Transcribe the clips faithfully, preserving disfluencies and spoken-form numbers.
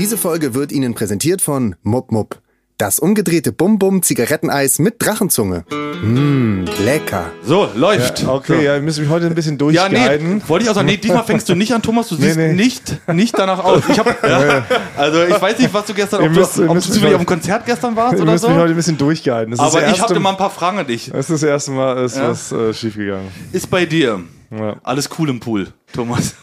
Diese Folge wird Ihnen präsentiert von Mupp Mupp. Das umgedrehte Bum-Bum-Zigaretteneis mit Drachenzunge. Mmh, lecker. So, läuft. Ja, okay, so. Ja, wir müssen mich heute ein bisschen durchguiden. Ja, nee, wollte ich auch sagen, nee, diesmal fängst du nicht an, Thomas, du siehst nee, nee. nicht, nicht danach aus. Ich hab, ja, also ich weiß nicht, was du gestern, ob müsst, du, ob du zufällig auf dem Konzert gestern warst oder so. Ich muss mich heute ein bisschen durchguiden. Das Aber ist ich habe mal ein paar Fragen an dich. Das ist das erste Mal, ist ja. was äh, schiefgegangen. Ist bei dir ja. alles cool im Pool, Thomas?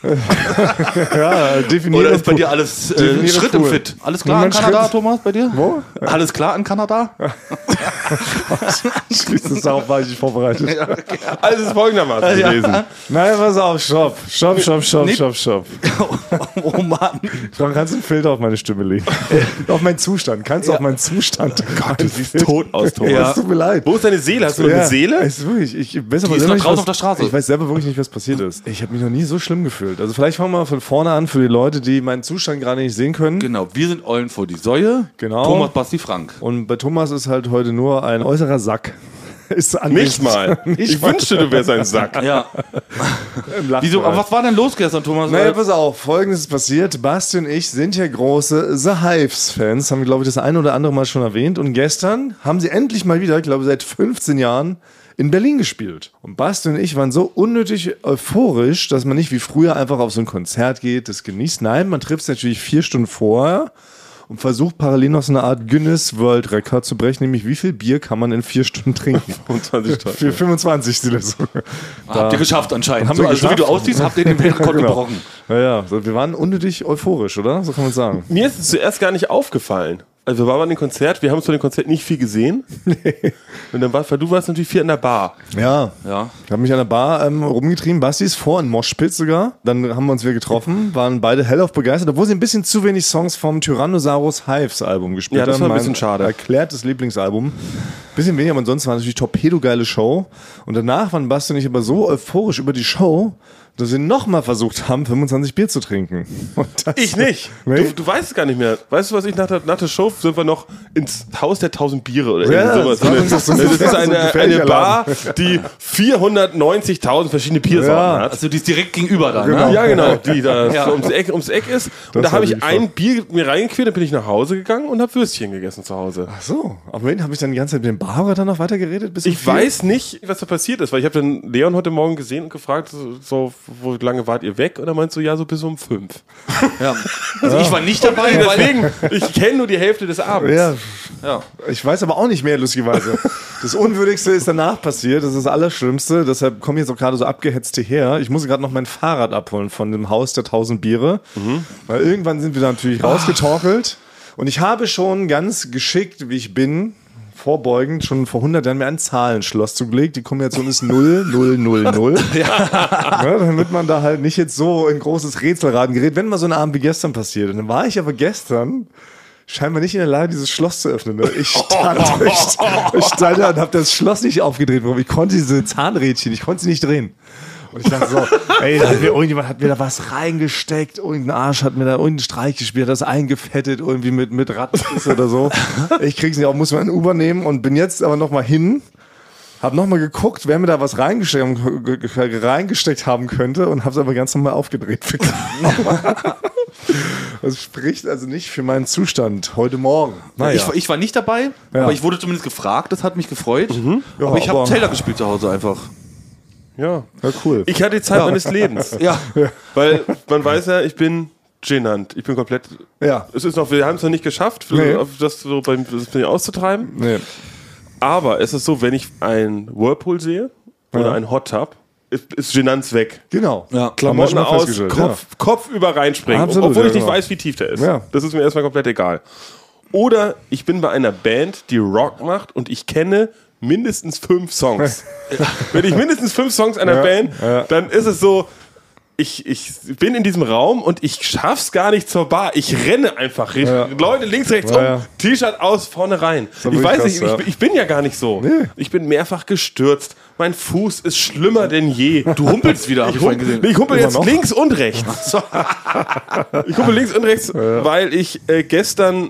Ja, definiert. Oder ist bei dir alles äh, Schritt im Fit? Alles klar in Kanada, Schritt? Thomas, bei dir? Wo? Alles klar in Kanada? Schließlich darauf war ich nicht vorbereitet. Ja, okay. Also ist folgendermaßen ja. gewesen. Nein, pass auf, stopp. Stopp, stopp, stopp, nee. stopp, stopp. Oh Mann. Frank, kannst du einen Filter auf meine Stimme legen? Auf meinen Zustand. Kannst du ja. auf meinen Zustand? Gott, du siehst tot aus, Thomas. Ja. Es tut mir leid. Wo ist deine Seele? Hast du ja. eine Seele? Es ist wirklich, ich weiß Die ist noch draußen auf der Straße. Ich weiß selber wirklich nicht, was passiert ist. Ich habe mich noch nie so schlimm gefühlt. Also vielleicht fangen wir mal von vorne an für die Leute, die meinen Zustand gerade nicht sehen können. Genau, wir sind Eulen vor die Säue. Genau. Thomas, Basti, Frank. Und bei Thomas ist halt heute nur ein äußerer Sack. Ist nicht mal. Nicht ich mal. wünschte, du wärst ein Sack. Ja. Wieso, aber was war denn los gestern, Thomas? Naja, pass auf, Folgendes ist passiert. Basti und ich sind ja große The Hives-Fans, haben wir, glaube ich, das eine oder andere Mal schon erwähnt. Und gestern haben sie endlich mal wieder, ich glaube, seit fünfzehn Jahren in Berlin gespielt. Und Basti und ich waren so unnötig euphorisch, dass man nicht wie früher einfach auf so ein Konzert geht, das genießt. Nein, man trifft es natürlich vier Stunden vorher und versucht parallel noch so eine Art Guinness World Record zu brechen, nämlich wie viel Bier kann man in vier Stunden trinken? fünfundzwanzig Stunden. Für fünfundzwanzig sind das so. Da habt ihr geschafft anscheinend. Haben so, wir also geschafft. So wie du aussiehst, habt ihr den Weltrekord genau. gebrochen. Ja, ja, wir waren unnötig euphorisch, oder? So kann man sagen. Mir ist es zuerst gar nicht aufgefallen. Also wir waren bei dem Konzert, wir haben uns von dem Konzert nicht viel gesehen. Nee. Und dann war, weil du warst natürlich viel in der Bar. Ja. ja. Ich habe mich an der Bar ähm, rumgetrieben, Basti ist vor in Moshpit sogar. Dann haben wir uns wieder getroffen, waren beide hellauf begeistert, obwohl sie ein bisschen zu wenig Songs vom Tyrannosaurus Hives Album gespielt haben. Ja, das war ein mein bisschen schade. Erklärtes Lieblingsalbum. Bisschen weniger, aber sonst war natürlich torpedogeile Show. Und danach waren Basti und ich aber so euphorisch über die Show, dass wir nochmal versucht haben, fünfundzwanzig Bier zu trinken. Ich nicht. Nee? Du, du weißt es gar nicht mehr. Weißt du, was ich nach der, nach der Show sind wir noch ins Haus der tausend Biere oder ja, sowas. Das, das, das ist eine, eine Bar, die vierhundertneunzigtausend verschiedene Biersorten ja. hat. Also die ist direkt gegenüber da, genau. ne? Ja, genau. Die da ja. ums, Eck, ums Eck ist. Das und da habe ich schon. ein Bier mir reingequält, dann bin ich nach Hause gegangen und habe Würstchen gegessen zu Hause. Ach so. Aber wen habe ich dann die ganze Zeit mit dem Barber noch weitergeredet? Bis ich um weiß nicht, was da passiert ist, weil ich habe dann Leon heute Morgen gesehen und gefragt, so, so wo lange wart ihr weg? Und er meinst du, ja, so bis um fünf. Ja. Also ja. ich war nicht dabei. Deswegen, ich kenne nur die Hälfte des Abends. Ja. ja. Ich weiß aber auch nicht mehr, lustigerweise. Das Unwürdigste ist danach passiert. Das ist das Allerschlimmste. Deshalb komme ich jetzt auch gerade so abgehetzt hierher. Ich muss gerade noch mein Fahrrad abholen von dem Haus der tausend Biere. Mhm. Weil irgendwann sind wir da natürlich rausgetorkelt. Und ich habe schon ganz geschickt, wie ich bin, vorbeugend schon vor hundert Jahren mir ein Zahlenschloss zugelegt. Die Kombination ist null, null, null, null. Ja. Ja, damit man da halt nicht jetzt so in großes Rätselraten gerät, wenn mal so ein Abend wie gestern passiert. Und dann war ich aber gestern scheinbar nicht in der Lage, dieses Schloss zu öffnen. Ich stand, ich, ich stand da und habe das Schloss nicht aufgedreht. Ich konnte diese Zahnrädchen, ich konnte sie nicht drehen. Und ich dachte so, ey, da hat mir, irgendjemand hat mir da was reingesteckt, irgendein Arsch hat mir da irgendeinen Streich gespielt, hat das eingefettet, irgendwie mit, mit Rattenbiss oder so. Ich krieg's nicht auf, muss man in Uber nehmen und bin jetzt aber nochmal hin, hab nochmal geguckt, wer mir da was reingesteckt, reingesteckt haben könnte und hab's aber ganz normal aufgedreht. Das spricht also nicht für meinen Zustand heute Morgen. Naja. Ich, ich war nicht dabei, ja. aber ich wurde zumindest gefragt, das hat mich gefreut. Mhm. Ja, aber ich habe Taylor gespielt zu Hause einfach. Ja. Ja, cool. Ich hatte die Zeit ja. meines Lebens. Ja. Weil man weiß ja, ich bin genannt. Ich bin komplett. Ja. Es ist noch, wir haben es noch nicht geschafft, nee. das so beim das auszutreiben. Nee. Aber es ist so, wenn ich einen Whirlpool sehe oder ja. einen Hot Tub, ist, ist Genanz weg. Genau. Ja. Klamotten aus, Kopf, ja. Kopf über reinspringen. Absolut, obwohl ja, ich nicht genau. weiß, wie tief der ist. Ja. Das ist mir erstmal komplett egal. Oder ich bin bei einer Band, die Rock macht und ich kenne mindestens fünf Songs. Wenn ich mindestens fünf Songs einer ja, Band, ja. dann ist es so, ich, ich bin in diesem Raum und ich schaff's gar nicht zur Bar. Ich renne einfach. Ja. Leute links, rechts ja, um, ja. T-Shirt aus, vorne rein. Ich weiß krass, nicht, ja. ich, ich bin ja gar nicht so. Nee. Ich bin mehrfach gestürzt. Mein Fuß ist schlimmer denn je. Du humpelst wieder, hab ich, ich vorhin gesehen. Ich humpel Immer jetzt noch? links und rechts. Ich humpel links und rechts, ja. weil ich äh, gestern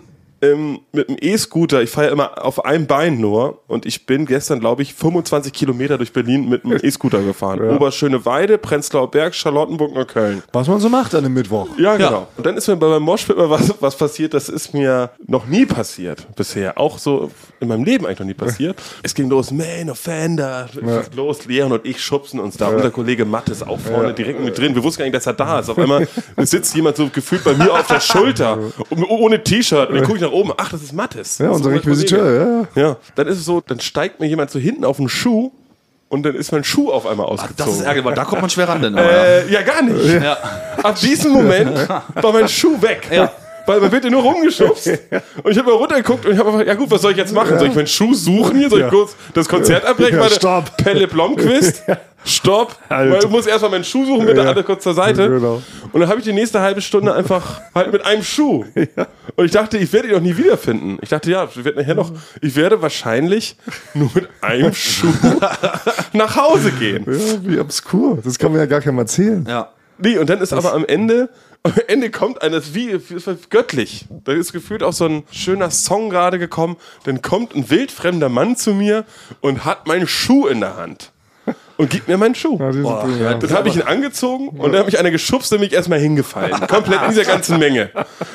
ähm, mit dem E-Scooter, ich fahre ja immer auf einem Bein nur und ich bin gestern, glaube ich, fünfundzwanzig Kilometer durch Berlin mit dem E-Scooter gefahren. Ja. Oberschöneweide, Prenzlauer Berg, Charlottenburg, Neukölln. Was man so macht an einem Mittwoch. Ja, genau. Ja. Und dann ist mir bei meinem Moshpit mal was, was passiert, das ist mir noch nie passiert bisher. Auch so in meinem Leben eigentlich noch nie passiert. Es ging los, Main Offender, ja. los, Leon und ich schubsen uns da. Ja. Unser Kollege Matt ist auch vorne ja. direkt mit drin. Wir wussten gar nicht, dass er da ist. Auf einmal sitzt jemand so gefühlt bei mir auf der Schulter, ohne T-Shirt. Und dann gucke ich nach oben, ach, das ist Mattes. Ja, unser Requisiteur, ja. Ja, dann ist es so, dann steigt mir jemand so hinten auf den Schuh und dann ist mein Schuh auf einmal ausgezogen. Ach, das ist ärgerlich, weil da kommt man schwer ran. Denn, äh, ja, gar nicht. Ja. Ab diesem Moment war mein Schuh weg. Ja. Weil man wird ja nur rumgeschubst. Und ich habe mal runtergeguckt und ich habe einfach, ja gut, was soll ich jetzt machen? Soll ich meinen Schuh suchen hier? Soll ich kurz das Konzert abbrechen? Ja, stopp. Pelle Blomqvist. Stopp. Alter. Weil ich muss erstmal meinen Schuh suchen, mit der andere kurz zur Seite. Genau. Und dann habe ich die nächste halbe Stunde einfach halt mit einem Schuh. Ja. Und ich dachte, ich werde ihn noch nie wiederfinden. Ich dachte, ja, ich werde nachher noch, ich werde wahrscheinlich nur mit einem Schuh nach Hause gehen. Ja, wie obskur. Das kann man ja gar keinem erzählen. Ja. Nee, und dann ist das aber am Ende, am Ende kommt eines wie, wie göttlich. Da ist gefühlt auch so ein schöner Song gerade gekommen. Dann kommt ein wildfremder Mann zu mir und hat meinen Schuh in der Hand. Und gibt mir meinen Schuh. Ja, Boah, ja. Dann habe ich ihn angezogen und dann hat mich einer geschubst und mich erstmal hingefallen. Komplett in dieser ganzen Menge.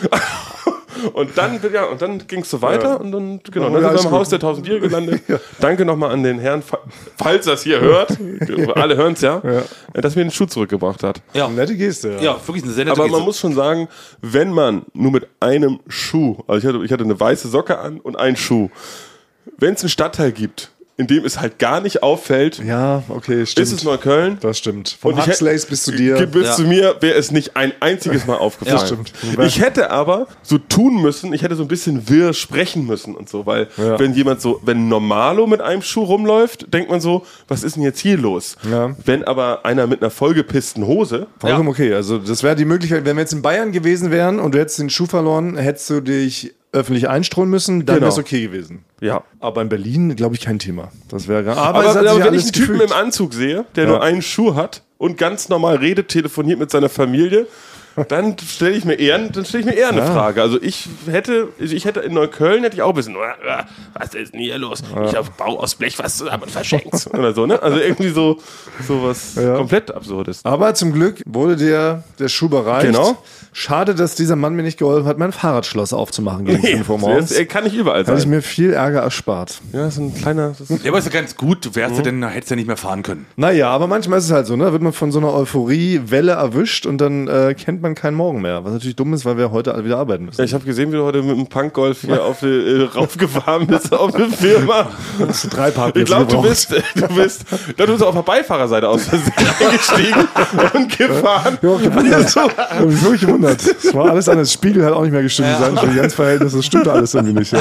Und dann, ja, und dann ging es so weiter ja. und dann, genau, dann sind wir im Haus der tausend Bier gelandet. Ja. Danke nochmal an den Herrn, falls er es hier hört, alle hören es ja, ja, dass mir den Schuh zurückgebracht hat. Ja, nette Geste. Ja, ja wirklich eine sehr nette Aber Geste. Man muss schon sagen, wenn man nur mit einem Schuh, also ich hatte, ich hatte eine weiße Socke an und einen Schuh, wenn es einen Stadtteil gibt, in dem es halt gar nicht auffällt, ja, okay, stimmt. Ist es Neukölln. Das stimmt. Vom Huxleys bis zu dir. Bis ja. zu mir wäre es nicht ein einziges Mal aufgefallen. Ja, stimmt. Ich hätte aber so tun müssen, ich hätte so ein bisschen wirr sprechen müssen und so, weil ja. wenn jemand so, wenn Normalo mit einem Schuh rumläuft, denkt man so, was ist denn jetzt hier los? Ja. Wenn aber einer mit einer vollgepissten Hose. Vollkommen ja. okay. Also das wäre die Möglichkeit, wenn wir jetzt in Bayern gewesen wären und du hättest den Schuh verloren, hättest du dich öffentlich einstreuen müssen, dann genau. wäre es okay gewesen. Ja. Aber in Berlin, glaube ich, kein Thema. Das wäre gar Aber, aber, aber wenn ich einen Typen gefühlt. im Anzug sehe, der ja. nur einen Schuh hat und ganz normal redet, telefoniert mit seiner Familie, dann stelle ich mir eher, dann stelle ich mir eher eine ja. Frage. Also ich hätte, ich hätte in Neukölln hätte ich auch ein bisschen, was ist denn hier los? Ja. Ich baue aus Blech was zusammen und verschenkt oder so, ne? Also irgendwie so, so was ja. komplett Absurdes. Aber zum Glück wurde dir der Schuh bereicht. Genau. Schade, dass dieser Mann mir nicht geholfen hat, mein Fahrradschloss aufzumachen gegen nee, fünf Uhr morgens. Das kann nicht überall sein. Hätte ich mir viel Ärger erspart. Ja, so ein kleiner... Ja, aber ist ja ganz gut. Du wärst mhm. ja denn, hättest ja nicht mehr fahren können. Naja, aber manchmal ist es halt so, ne? Da wird man von so einer Euphorie-Welle erwischt und dann äh, kennt man keinen Morgen mehr. Was natürlich dumm ist, weil wir heute alle wieder arbeiten müssen. Ja, ich habe gesehen, wie du heute mit dem Punkgolf hier auf die, äh, raufgefahren bist auf eine Firma. Das sind drei Parkplätze. Ich glaube, du bist, du bist, du bist auf der Beifahrerseite aus Versehen eingestiegen und gefahren. Ja, gewundert. Ich habe mich wirklich gewundert. Es war alles an, das Spiegel hat auch nicht mehr gestimmt. Ja. Sein Verhältnis, das stimmt alles irgendwie nicht. Ja.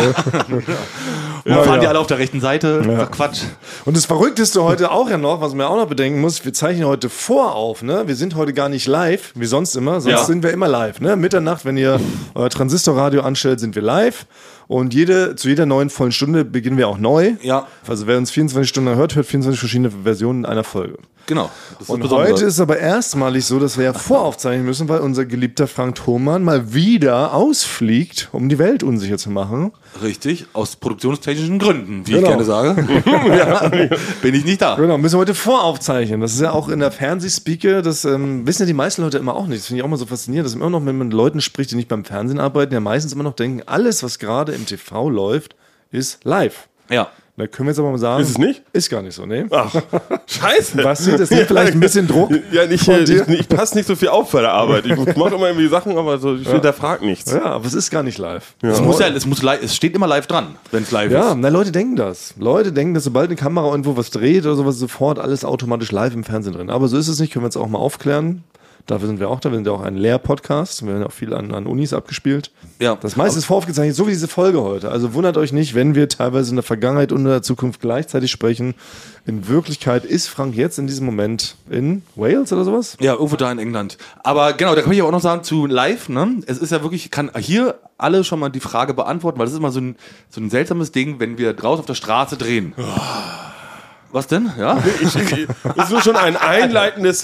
Ja, fahren ja. die alle auf der rechten Seite? Ja. Quatsch. Und das Verrückteste heute auch ja noch, was man auch noch bedenken muss, wir zeichnen heute vorauf, ne? Wir sind heute gar nicht live, wie sonst immer, sonst ja. sind wir immer live, ne? Mitternacht, wenn ihr euer Transistorradio anstellt, sind wir live. Und jede, zu jeder neuen vollen Stunde beginnen wir auch neu. Ja. Also wer uns vierundzwanzig Stunden hört, hört vierundzwanzig verschiedene Versionen einer Folge. Genau. Das und heute ist aber erstmalig so, dass wir ja voraufzeichnen müssen, weil unser geliebter Frank Thoman mal wieder ausfliegt, um die Welt unsicher zu machen. Richtig, aus produktionstechnischen Gründen, wie genau. ich gerne sage. ja, bin ich nicht da. Genau, müssen wir heute voraufzeichnen. Das ist ja auch in der Fernsehspeaker, das ähm, wissen ja die meisten Leute immer auch nicht. Das finde ich auch mal so faszinierend, dass man immer noch mit, mit Leuten spricht, die nicht beim Fernsehen arbeiten, ja meistens immer noch denken, alles, was gerade im T V läuft, ist live. Ja. Da können wir jetzt aber mal sagen. Ist es nicht? Ist gar nicht so, ne? Ach, scheiße. Was sieht das nicht vielleicht ein bisschen Druck? Ja, nicht, ich, ich, ich passe nicht so viel auf bei der Arbeit. Ich mache immer irgendwie Sachen, aber so, ich ja. hinterfrage nichts. Ja, aber es ist gar nicht live. Ja. Es, muss ja, es, muss live, es steht immer live dran, wenn es live ja, ist. Ja, Leute denken das. Leute denken, dass sobald eine Kamera irgendwo was dreht oder sowas, sofort alles automatisch live im Fernsehen drin. Aber so ist es nicht, können wir jetzt auch mal aufklären. Dafür sind wir auch da. Wir sind ja auch ein Lehr-Podcast. Wir werden ja auch viel an, an Unis abgespielt. Ja. Das meiste ist voraufgezeichnet, so wie diese Folge heute. Also wundert euch nicht, wenn wir teilweise in der Vergangenheit und in der Zukunft gleichzeitig sprechen. In Wirklichkeit ist Frank jetzt in diesem Moment in Wales oder sowas? Ja, irgendwo da in England. Aber genau, da kann ich aber auch noch sagen zu live. Ne? Es ist ja wirklich, ich kann hier alle schon mal die Frage beantworten, weil das ist immer so ein, so ein seltsames Ding, wenn wir draußen auf der Straße drehen. Oh. Was denn? Ja? Ich, ich, das ist schon ein einleitendes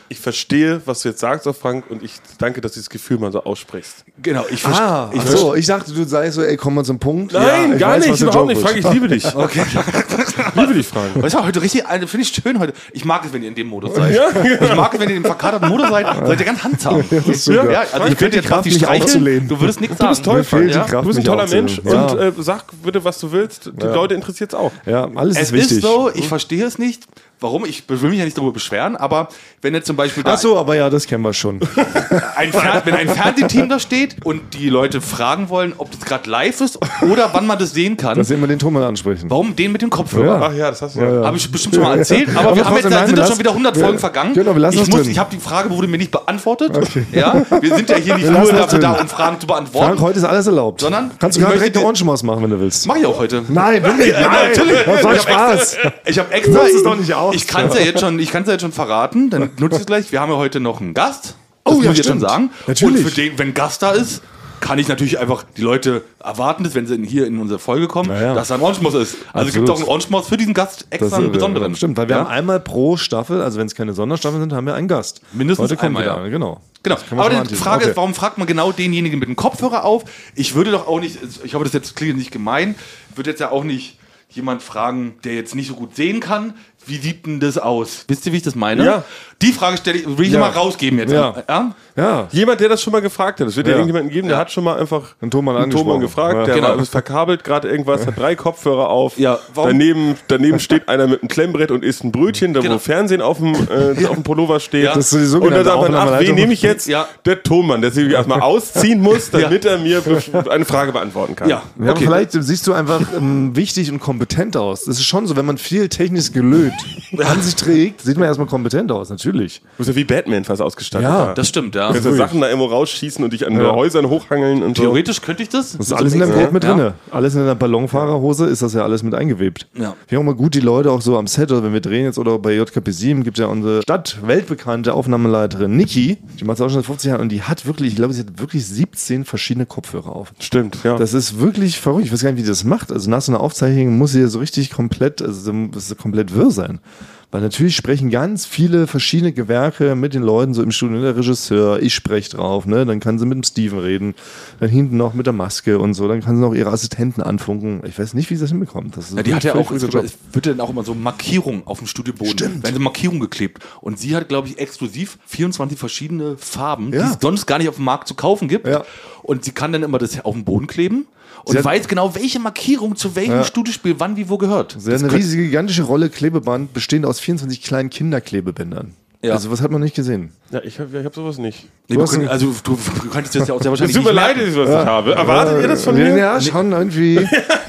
ich verstehe, was du jetzt sagst, auch Frank, und ich danke, dass du dieses Gefühl mal so aussprichst. Genau, ich verstehe. Ah, ich ach so, ich dachte, du sagst so, ey, komm mal zum Punkt. Nein, Ja, ich gar weiß, nicht, was der überhaupt Joke nicht, Frank, ist. ich liebe dich. Okay. Ich liebe dich, Frank. Das ist ja heute richtig, also finde ich schön heute. Ich mag es, wenn ihr in dem Modus seid. Ich mag es, wenn ihr in dem verkaterten Modus seid, seid ihr ganz handsam. Das ist super. Ja, also ich könnte jetzt Kraft, die mich streicheln, aufzulehnen. du würdest nichts Du sagen. bist toll, Mir fehlt Frank. die Ja? Kraft, Du bist ein mich toller aufzulehnen. Mensch Ja. und äh, sag bitte, was du willst. Die Leute interessiert es auch. Ja, alles Es ist wichtig. ist so, ich verstehe es nicht. Warum? Ich will mich ja nicht darüber beschweren, aber wenn jetzt zum Beispiel da Ach so, aber ja, das kennen wir schon. ein, Fer wenn ein Fernsehteam da steht und die Leute fragen wollen, ob das gerade live ist oder wann man das sehen kann, Dass wir immer den Thomas ansprechen. warum den mit dem Kopfhörer? Ja. Ach ja, das hast du ja. Habe ich bestimmt schon mal erzählt, aber Aber wir haben jetzt, trotzdem, da nein, sind wir doch schon lassen- wieder hundert wir- Folgen vergangen. Genau, wir lassen ich das muss, drin. ich habe die Frage wurde mir nicht beantwortet. Okay. Ja, wir sind ja hier nicht Wir nur lassen das dafür drin. da, um Fragen zu beantworten. Frank, heute ist alles erlaubt. Sondern Kannst du ich gerade möchte direkt eine dir- Ohrenschmaus machen, wenn du willst. Mach ich auch heute. Nein, wirklich. Nein, natürlich. Das war Ich hab Spaß. Ich habe extra. Nutz es doch nicht aus. Ich kann es ja jetzt schon, ich kann es ja jetzt schon verraten. Dann nutze ich es gleich. Wir haben ja heute noch einen Gast. Das Oh, muss ja, ich jetzt schon stimmt. sagen. Natürlich. Und für den, wenn Gast da ist, kann ich natürlich einfach die Leute erwarten, dass wenn sie in- hier in unsere Folge kommen, Na ja. dass da ein Orange-Maus ist. Also es gibt Absolut. auch einen Orange-Maus für diesen Gast extra Das einen ist, besonderen. äh, Stimmt, weil wir ja? haben einmal pro Staffel, also wenn es keine Sonderstaffeln sind, haben wir einen Gast. Mindestens Heute kommt einmal, wieder, ja. genau. Genau, Das kann man aber schon die anteasen. Frage Okay. ist, warum fragt man genau denjenigen mit dem Kopfhörer auf? Ich würde doch auch nicht, ich hoffe, das jetzt klingt nicht gemein, würde jetzt ja auch nicht jemand fragen, der jetzt nicht so gut sehen kann, wie sieht denn das aus? Wisst ihr, wie ich das meine? Ja. Die Frage stelle ich, will ich Ja. mal rausgeben jetzt. Ja. Ja? Ja, Jemand, der das schon mal gefragt hat. Es wird ja, Ja. irgendjemanden geben, der hat schon mal einfach Einen Thomann einen Thomann angesprochen. gefragt. Ja. Der Genau. war, ist verkabelt gerade irgendwas, hat drei Kopfhörer auf. Ja, warum- Daneben, daneben steht einer mit einem Klemmbrett und isst ein Brötchen, da Genau. wo Fernsehen auf dem, äh, auf dem Pullover steht. Ja. Das ist so die Und dann sogenannte sagt man, ach, wen Aufnahmeleitung. nehme ich jetzt? Ja. Der Thomann, der sich erstmal ausziehen muss, damit er mir eine Frage beantworten kann. Ja. Ja, aber Okay. vielleicht siehst du einfach ähm, wichtig und kompetent aus. Das ist schon so, wenn man viel technisches Gelöt an sich trägt, sieht man erstmal kompetent aus, natürlich. Du bist ja wie Batman fast ausgestattet. Ja, da. Das stimmt, ja. Du kannst ja Sachen da irgendwo rausschießen und dich an Ja. Häusern hochhangeln und so. Theoretisch könnte ich das. Das ist alles in der Ja. Brot mit Ja. drinne. Alles in der Ballonfahrerhose ist das ja alles mit eingewebt. Ja. Wir haben auch mal gut die Leute auch so am Set, oder wenn wir drehen jetzt oder bei J K P sieben, gibt es ja unsere Stadt-weltbekannte Aufnahmeleiterin Niki, die macht es auch schon seit fünfzig Jahren und die hat wirklich, ich glaube, sie hat wirklich siebzehn verschiedene Kopfhörer auf. Stimmt, ja. Das ist wirklich verrückt. Ich weiß gar nicht, wie die das macht. Also nach so einer Aufzeichnung muss sie ja so richtig komplett, also das ist komplett wirr sein. Weil natürlich sprechen ganz viele verschiedene Gewerke mit den Leuten so im Studio. Der Regisseur, ich spreche drauf, ne? Dann kann sie mit dem Steven reden. Dann hinten noch mit der Maske und so. Dann kann sie noch ihre Assistenten anfunken. Ich weiß nicht, wie sie das hinbekommt. Das ist Ja, die hat ja völlig auch, verrückter es Job. wird ja dann auch immer so Markierung auf dem Studioboden. Stimmt. Werden so Markierungen geklebt. Und sie hat, glaube ich, exklusiv vierundzwanzig verschiedene Farben, Ja. die es sonst gar nicht auf dem Markt zu kaufen gibt. Ja. Und sie kann dann immer das auf den Boden kleben und Sie hat- weiß genau, welche Markierung zu welchem Ja. Studiospiel wann wie wo gehört. Sie hat eine könnte- riesige, gigantische Rolle Klebeband, bestehend aus vierundzwanzig kleinen Kinderklebebändern. Ja. Also was hat man nicht gesehen? Ja, ich habe ich hab sowas nicht. Nee, Du du hast könnt, einen- also du, du könntest das ja auch sehr wahrscheinlich Es tut mir nicht leid, merken. dass ich was nicht habe. Erwartet ihr das von ja, mir? Ja, schon irgendwie.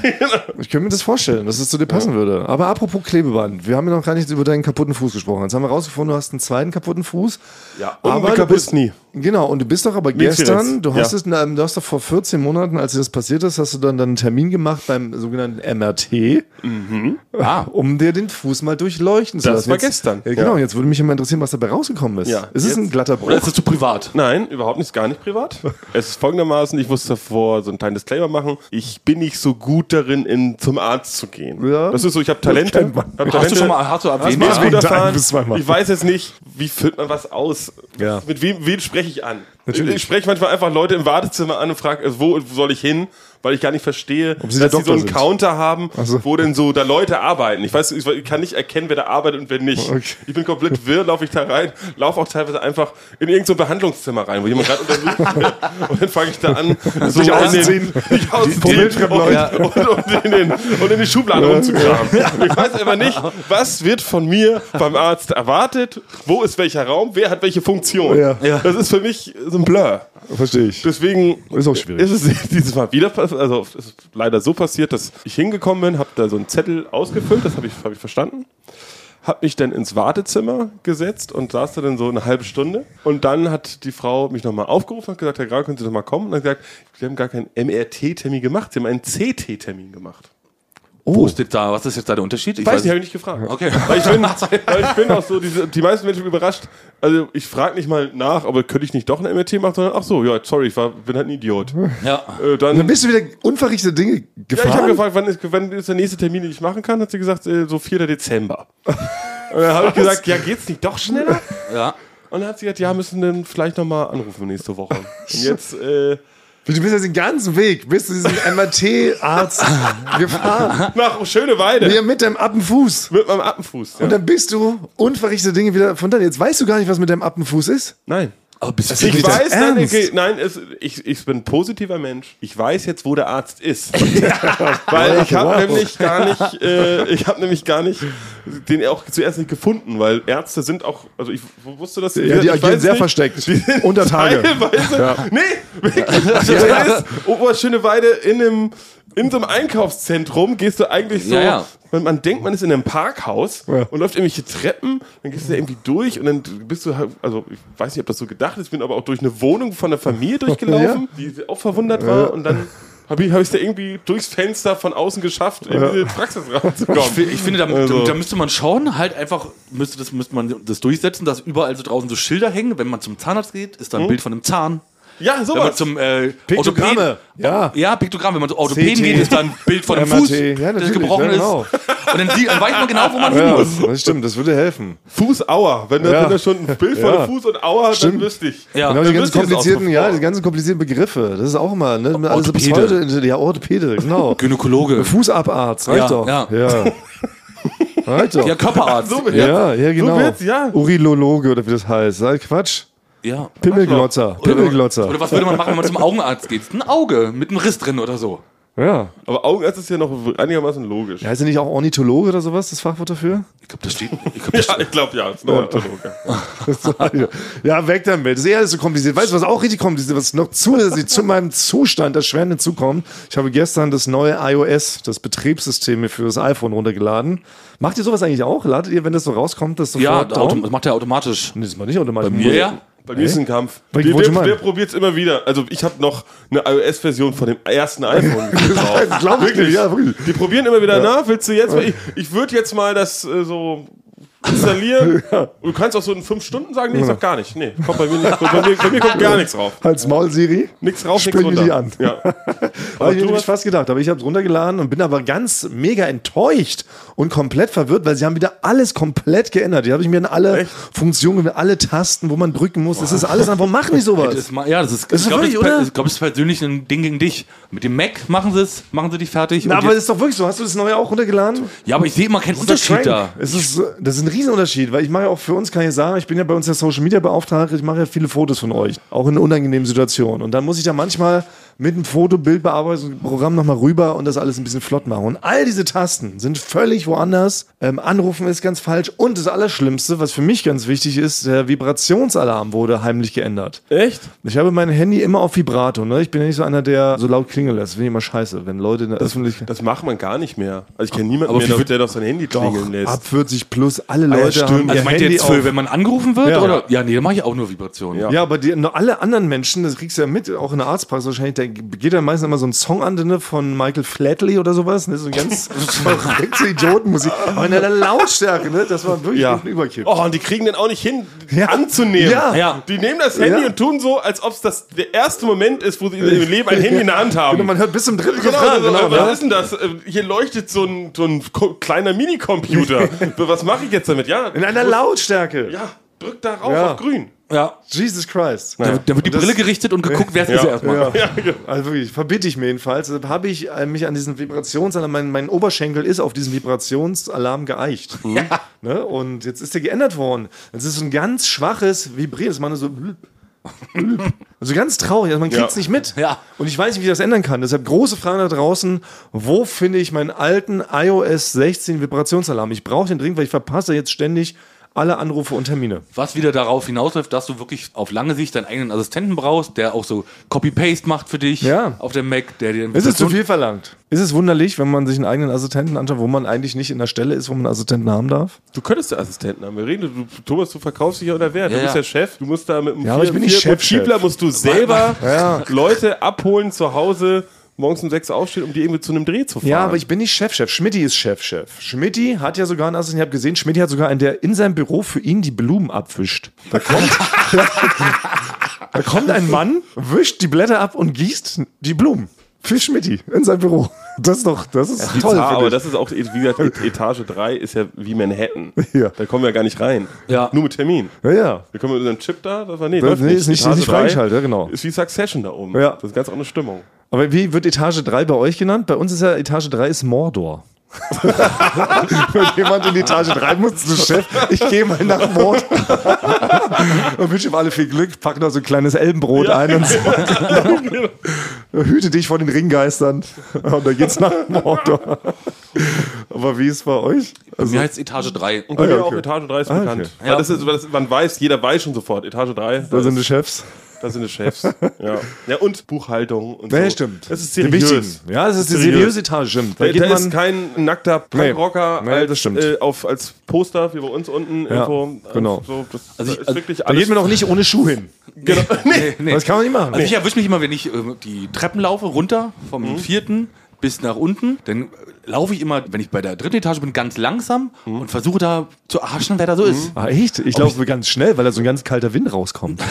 Ich könnte mir das vorstellen, dass es zu dir passen würde. Aber apropos Klebeband, wir haben ja noch gar nicht über deinen kaputten Fuß gesprochen. Jetzt haben wir rausgefunden, du hast einen zweiten kaputten Fuß. Ja, aber du kaputt bist ist nie. Genau, und du bist doch aber Linksfirenz. gestern, du hast, Ja. es, ähm, du hast doch vor vierzehn Monaten, als dir das passiert ist, hast du dann, dann einen Termin gemacht beim sogenannten M R T, Ah, um dir den Fuß mal durchleuchten zu Das lassen. war Jetzt- gestern. Ja, genau, Ja. jetzt würde mich immer interessieren, was dabei rausgekommen ist. Ja. Ist es ein Jetzt- glatter Bruch? oder ist das zu privat? Nein, überhaupt nicht, gar nicht privat. Es ist folgendermaßen, ich muss davor so einen kleinen Disclaimer machen. Ich bin nicht so gut darin, in, zum Arzt zu gehen. Ja. Das ist so, ich habe Talente. kennt man. Hab Hast du Talente. schon mal, hast du erwähnt? Mir ist Ja. gut Ein erfahren. bis zweimal. Ich weiß jetzt nicht, wie füllt man was aus? Ja. Mit wem wen spreche ich an? Natürlich. Ich spreche manchmal einfach Leute im Wartezimmer an und frage, also wo soll ich hin? Weil ich gar nicht verstehe, Ob sie der dass sie so Doktor einen sind. Counter haben, Ach so. wo denn so da Leute arbeiten. Ich weiß, ich kann nicht erkennen, wer da arbeitet und wer nicht. Okay. Ich bin komplett wirr, laufe ich da rein, laufe auch teilweise einfach in irgendein so Behandlungszimmer rein, wo jemand gerade untersucht wird. Und dann fange ich da an, so Sich in auszuziehen. den, nicht ausziehen Pommeltreppen und, läuft. und, und, in den, und in die Schubladen rumzukramen. Ich weiß aber nicht, was wird von mir beim Arzt erwartet, wo ist welcher Raum, wer hat welche Funktion. Ja. Ja. Das ist für mich so ein Blur. Verstehe ich. Deswegen Ist auch schwierig. ist es dieses Mal wieder pass- also es ist leider so passiert, dass ich hingekommen bin, habe da so einen Zettel ausgefüllt, das habe ich, hab ich verstanden. Habe mich dann ins Wartezimmer gesetzt und saß da dann so eine halbe Stunde. Und dann hat die Frau mich nochmal aufgerufen und gesagt, Herr Grau, können Sie doch mal kommen? Und dann gesagt, Sie haben gar keinen M R T-Termin gemacht, Sie haben einen C T-Termin gemacht. Wo ist das da? Was ist jetzt da der Unterschied? Ich Weiß nicht, habe ich nicht gefragt. Okay. Weil ich bin, weil ich bin auch so, diese, die meisten Menschen sind überrascht. Also ich frage nicht mal nach, aber könnte ich nicht doch ein M R T machen, sondern ach so, ja, sorry, ich war, bin halt ein Idiot. Ja. Äh, dann, Dann bist du wieder unverrichtete Dinge ja, gefahren. ich habe gefragt, wann ist, wann ist der nächste Termin, den ich machen kann? Hat sie gesagt, äh, so vierter Dezember. Und dann habe ich gesagt, ja, geht's nicht doch schneller? Ja. Und dann hat sie gesagt, ja, müssen dann vielleicht nochmal anrufen nächste Woche. Und jetzt, äh, Du bist jetzt den ganzen Weg bis zu diesem M R T-Arzt gefahren. nach Schöneweide. Ja, mit deinem Appenfuß. Mit meinem Appenfuß. Ja. Und dann bist du unverrichtete Dinge wieder von dann. Jetzt weißt du gar nicht, was mit deinem Appenfuß ist. Nein. Aber bist Das du ist Ich nicht weiß, dein nein, Ernst? okay, nein es, ich, ich bin ein positiver Mensch. Ich weiß jetzt, wo der Arzt ist. Weil ich habe Wow. nämlich gar nicht, äh, ich habe nämlich gar nicht den auch zuerst nicht gefunden, weil Ärzte sind auch, also ich wusste das. Ja, die ich agieren weiß sehr nicht, versteckt. die sind Unter Tage. Teilweise, nee, wirklich. Das ist Oberschöneweide in einem in so einem Einkaufszentrum gehst du eigentlich so, Ja, ja. Man, man denkt, man ist in einem Parkhaus Ja. und läuft irgendwelche Treppen, dann gehst du da irgendwie durch und dann bist du halt, also ich weiß nicht, ob das so gedacht ist, bin aber auch durch eine Wohnung von einer Familie durchgelaufen, die auch verwundert war und dann habe ich es da irgendwie durchs Fenster von außen geschafft, in diese Praxis reinzukommen. Ich, fi- ich finde, da, Also. da müsste man schauen, halt einfach, müsste, das, müsste man das durchsetzen, dass überall so draußen so Schilder hängen. Wenn man zum Zahnarzt geht, ist da ein Bild von einem Zahn. Ja, Wenn man sowas. zum äh, Piktogramme. Ja. Ja, Piktogramm. Wenn man zum Orthopäden C T. geht, ist da ein Bild von einem M R Fuß, T. Ja, der natürlich, gebrochen ja, genau. ist. Und dann, sieht, dann weiß man genau, wo man hin Ja, muss. das stimmt, das würde helfen. Fußauer. Wenn da Ja. wenn da schon ein Bild von Ja. einem Fuß und Auer, Stimmt. dann wüsste ich. Ja. Genau, die dann ganzen wisst ihr das komplizierten, auch ja, sofort. die ganzen komplizierten Begriffe. Das ist auch mal, ne? Alles bis Orthopäde. heute, ja, Orthopäde, genau. Gynäkologe. Fußabarzt, reicht Ja, doch. ja. ja. Reicht doch. Ja, Körperarzt. So wird's. Ja, ja, genau. So wird's, ja. Urilologe oder wie das heißt. Sei Quatsch. Ja. Pimmelglotzer. Oder, Pimmelglotzer. oder was würde man machen, wenn man zum Augenarzt geht? Ein Auge mit einem Riss drin oder so. Ja. Aber Augenarzt ist ja noch einigermaßen logisch. Ja, heißt ja nicht auch Ornithologe oder sowas, das Fachwort dafür? Ich glaube, das steht. Ich glaub, das Ja, ich glaube ja, ist ein Ornithologe. Ja, weg damit. Das ist eh alles so kompliziert. Weißt du, was auch richtig kompliziert ist, was noch zusätzlich zu meinem Zustand erschwerend hinzukommt? Ich habe gestern das neue iOS, das Betriebssystem für das iPhone runtergeladen. Macht ihr sowas eigentlich auch? Ladet ihr, wenn das so rauskommt, das ja, sofort autom- down? das macht er automatisch. Nee, das macht nicht automatisch. Bei mir ja. Bei mir ist ein Kampf. Weil ich Der, wollte der, schon der mal. probiert es immer wieder. Also ich habe noch eine iOS-Version von dem ersten iPhone gekauft. Das glaub ich nicht, ja, wirklich. Die probieren immer wieder nach. Willst du jetzt mal, ich, ich würde jetzt mal das äh, so installieren. Du kannst auch so in fünf Stunden sagen, nee, ich sag gar nicht. Nee, kommt bei mir nicht. Bei mir, bei mir kommt gar nichts rauf. Halt's Maul, Siri. Nichts rauf, nichts Spring runter. die an. Ja. Habe ich du mir hast- nicht fast gedacht, aber ich habe es runtergeladen und bin aber ganz mega enttäuscht und komplett verwirrt, weil sie haben wieder alles komplett geändert. Die habe ich mir in alle Echt? Funktionen, alle Tasten, wo man drücken muss. Das ist alles einfach, warum machen die Das sowas? ist, ma- ja, das ist, Das ist ich glaube, das, wirklich, ist per- oder? ich glaub, das ist persönlich ein Ding gegen dich. Mit dem Mac machen sie es, machen sie dich fertig. Na, und aber das jetzt, ist doch wirklich so. Hast du das neue auch runtergeladen? ja, aber ich sehe immer keinen Das ist doch Unterschied crank. da. Es ist, so- das ist ein Riesenunterschied, weil ich mache ja auch für uns, kann ich sagen, ich bin ja bei uns der Social Media Beauftragte, ich mache ja viele Fotos von euch, auch in unangenehmen Situationen. Und dann muss ich da manchmal mit einem Foto-Bildbearbeitungsprogramm nochmal rüber und das alles ein bisschen flott machen. Und all diese Tasten sind völlig woanders. Ähm, Anrufen ist ganz falsch. Und das Allerschlimmste, was für mich ganz wichtig ist, der Vibrationsalarm wurde heimlich geändert. Echt? Ich habe mein Handy immer auf Vibrato. Ne? Ich bin ja nicht so einer, der so laut klingeln lässt. Finde ich immer scheiße, wenn Leute in der Öffentlichkeit... Das macht man gar nicht mehr. Also ich kenne niemanden Aber mehr, wie der, wird- der doch sein Handy klingeln lässt. Ab vierzig plus, alle ja, Leute stimmt. haben Also ihr meint ihr Handy jetzt für, auf. wenn man angerufen wird? Ja. Oder? Ja, nee, da mache ich auch nur Vibrationen. Ja. Ja, aber die, noch alle anderen Menschen, das kriegst du ja mit, auch in der Arztpraxis wahrscheinlich, da geht ja meistens immer so ein Song an, ne, von Michael Flatley oder sowas, ne, so ein ganz verrückte Idiotenmusik, aber in einer Lautstärke, ne, das war wirklich Ja. ein Überkipp. Oh, und die kriegen den auch nicht hin, Ja. anzunehmen. Ja. Ja. Die nehmen das Handy Ja. und tun so, als ob es das der erste Moment ist, wo sie in ihrem Leben ein Handy in der Hand haben. Genau, man hört bis zum dritten Genau, Refrain, also, genau, was ne? ist denn das? Äh, Hier leuchtet so ein, so ein ko- kleiner Minicomputer. Was mache ich jetzt damit? Ja, In einer Lautstärke. ja, drück da rauf Ja. auf grün. Ja. Jesus Christ. Da, da wird die Das- Brille gerichtet und geguckt, wer es ist Ja. erstmal. Ja. Ja, genau. Also wirklich, verbitte ich mir jedenfalls. Deshalb habe ich äh, mich an diesen Vibrationsalarm, mein, mein Oberschenkel ist auf diesen Vibrationsalarm geeicht. Ne? Und jetzt ist der geändert worden. Es ist so ein ganz schwaches Vibrieren. Das macht nur so. Also ganz traurig, also man kriegt es Ja. nicht mit. Ja. Und ich weiß nicht, wie ich das ändern kann. Deshalb große Frage da draußen: Wo finde ich meinen alten iOS sechzehn Vibrationsalarm? Ich brauche den dringend, weil ich verpasse jetzt ständig alle Anrufe und Termine. Was wieder darauf hinausläuft, dass du wirklich auf lange Sicht deinen eigenen Assistenten brauchst, der auch so Copy-Paste macht für dich Ja. auf dem Mac, der dir Ist es zu viel verlangt? Ist es wunderlich, wenn man sich einen eigenen Assistenten anschaut, wo man eigentlich nicht in der Stelle ist, wo man einen Assistenten haben darf? Du könntest der Assistenten haben. Wir reden, du, Thomas, du verkaufst dich ja unter Wert. Du Ja, bist ja. der Chef. Du musst da mit einem Ja, aber ich bin nicht vier- Chef, Multipler Chef. musst du selber Ja. Leute abholen zu Hause, morgens um sechs aufstehen, um die irgendwie zu einem Dreh zu fahren. Ja, aber ich bin nicht Chefchef. Schmidti ist Chefchef. Schmidti hat ja sogar einen Assistenten, ich habe gesehen, Schmidti hat sogar einen, der in seinem Büro für ihn die Blumen abwischt. Da kommt, da kommt ein Mann, wischt die Blätter ab und gießt die Blumen. Für Schmidti in sein Büro. Das ist doch, das ist toll. Ja, aber ich. das ist auch, wie gesagt, Etage drei ist ja wie Manhattan. Ja. Da kommen wir gar nicht rein. Ja. Nur mit Termin. Ja, ja. Wir kommen mit unserem Chip da, das war nee, Das, läuft nee, ist nicht, Etage nicht drei freigeschaltet, ja, genau. Ist wie Succession da oben. Ja. Das ist ganz andere Stimmung. Aber wie wird Etage drei bei euch genannt? Bei uns ist ja Etage drei ist Mordor. Wenn jemand in die Etage drei muss, zum Chef, ich gehe mal nach Mordor. Und wünsche ihm alle viel Glück, pack noch so ein kleines Elbenbrot ja. ein und so. Hüte dich vor den Ringgeistern. Und dann geht's nach Mordor. Aber wie ist es bei euch? Also, mir heißt Etage drei. Und bei ah, ja, mir okay. auch Etage drei ist ah, bekannt. okay. Weil das ist, weil das, man weiß, jeder weiß schon sofort, Etage drei. Da sind die Chefs. Da sind die Chefs. Ja. Ja, und Buchhaltung und Ja, so. stimmt. Das ist Die seriös. wichtigen. Ja, das ist die seriöse Etage, stimmt. Da Da, geht da man ist kein nackter Punkrocker Nee, nee, das als, stimmt. äh, auf, als Poster wie bei uns unten. Ja, irgendwo. genau. So, das, Also da ich- ist wirklich da alles. geht man auch nicht ohne Schuh hin. Genau. Nee. Nee. Das kann man nicht machen. Also ich erwische mich immer, wenn ich äh, die Treppen laufe, runter vom Mhm. vierten bis nach unten, dann äh, laufe ich immer, wenn ich bei der dritten Etage bin, ganz langsam Mhm. und versuche da zu erhaschen, wer da so ist. Ah, echt? Ich laufe ganz schnell, weil da so ein ganz kalter Wind rauskommt.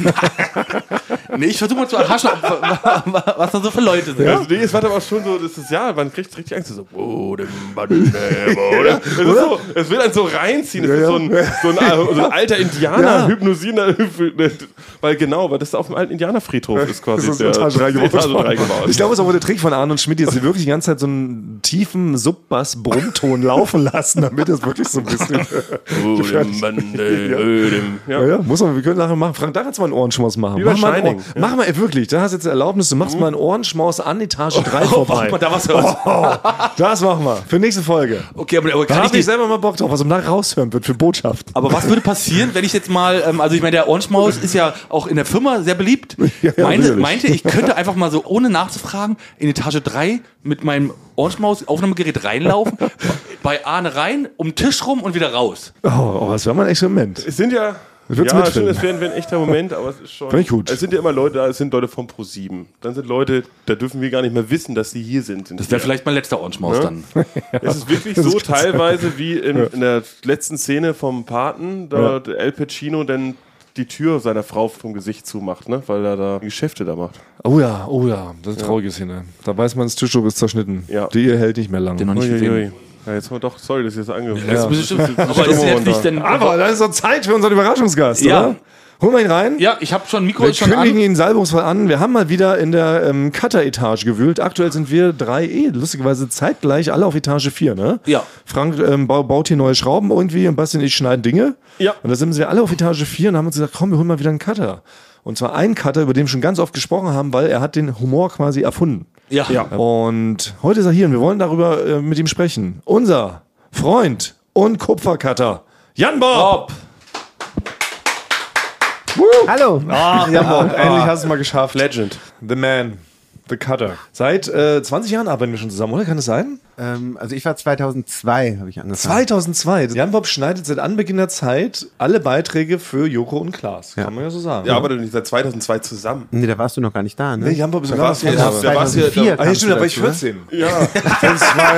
Nee, ich versuche mal zu erhaschen, ob, was da so für Leute sind. Also, nee, es war aber auch schon so, das ist ja, man kriegt richtig Angst. So, oh, dem Mann, oder? Es, ist so, es will einen so reinziehen. Es Ja, ist ja. so ein, so ein, so ein alter Indianer, Ja. hypnosierender, weil genau, weil das auf dem alten Indianerfriedhof ist quasi. Das ist Etage drei gebaut. Etage drei gebaut. Ich glaube, es ist auch der Trick von Arne und Schmidt, dass sie wirklich die ganze Zeit so einen tiefen Subbass-Brummton laufen lassen, damit es wirklich so ein bisschen. Oh, dem Mann, Ja. äh, dem, ja. Ja, ja, muss man, wir können nachher machen. Frank, da kannst du mal einen Ohrenschmaus machen. Wie bei Mach mal, einen Shining, Ohr, ja. mach mal ey, wirklich, da hast du jetzt Erlaubnis, du machst mal einen Ohrenschmaus an Etage drei vorbei. Ob man da was hört. Oh, das machen wir. Für nächste Folge. Okay, aber, aber Da kann ich habe ich nicht. selber mal Bock drauf, was man da raushören wird für Botschaften. Aber was würde passieren, wenn ich jetzt mal, ähm, also ich meine, der Ohrenschmaus ist ja auch in der Firma sehr beliebt. Ja, ja, Meine, natürlich. meinte, ich könnte einfach mal so, ohne nachzufragen, in Etage drei mit meinem Ohrenschmaus-Aufnahmegerät reinlaufen, bei Arne rein, um den Tisch rum und wieder raus. Oh, oh das wäre mal ein Experiment. Es sind ja. Würd's Ja, mitfilmen? stimmt, es wäre wär ein echter Moment, aber es ist schon. Find ich gut. Es sind ja immer Leute da, es sind Leute vom ProSieben. Dann sind Leute, da dürfen wir gar nicht mehr wissen, dass sie hier sind. Das wäre vielleicht mein letzter Ohrenschmaus Ja. dann. Es ist wirklich so teilweise wie in, in der letzten Szene vom Paten, da der El Pacino dann die Tür seiner Frau vom Gesicht zumacht, ne? Weil er da Geschäfte da macht. Oh ja, oh ja, das ist eine traurige Szene. Da weiß man, das Tischtuch ist zerschnitten. Ja. Die Ehe hält nicht mehr lang. Den noch nicht Uiuiui. gesehen. Ja, jetzt haben wir doch, sorry, dass ich das angehört Das ist bestimmt, aber ist jetzt nicht denn. Aber da ist doch Zeit für unseren Überraschungsgast, Ja. oder? Holen wir ihn rein. Ja, ich habe schon Mikro Wir ist schon kündigen an. ihn salbungsvoll an. Wir haben mal wieder in der ähm, Cutter-Etage gewühlt. Aktuell sind wir drei eh, lustigerweise zeitgleich, alle auf Etage vier, ne? Ja. Frank ähm, bau, baut hier neue Schrauben irgendwie und Basti und ich schneiden Dinge. Ja. Und da sind wir alle auf Etage vier und haben uns gesagt, komm, wir holen mal wieder einen Cutter. Und zwar einen Cutter, über den wir schon ganz oft gesprochen haben, weil er hat den Humor quasi erfunden. Ja. Ja. Und heute ist er hier und wir wollen darüber äh, mit ihm sprechen. Unser Freund und Kupfercutter, Jan Bob. Bob. Hallo. Ah, Jan Bob, endlich hast du es mal geschafft. Legend. The Man, the Cutter. Seit äh, zwanzig Jahren arbeiten wir schon zusammen, oder? Kann es sein? Ähm, also ich war zweitausendzwei, habe ich angefangen. zweitautzwei. Jan Bob schneidet seit Anbeginn der Zeit alle Beiträge für Joko und Klaas. Kann man ja so sagen. Ja, aber nicht seit zweitausendzwei zusammen. Nee, da warst du noch gar nicht da, ne? Nee, Jan Bob ist sogar warst noch du- älter. da- da warst du- zweitausendvier Ah, ja, kamst stimmt, da du war ich dazu, ne? vierzehn. Ja. zweitausendzwei.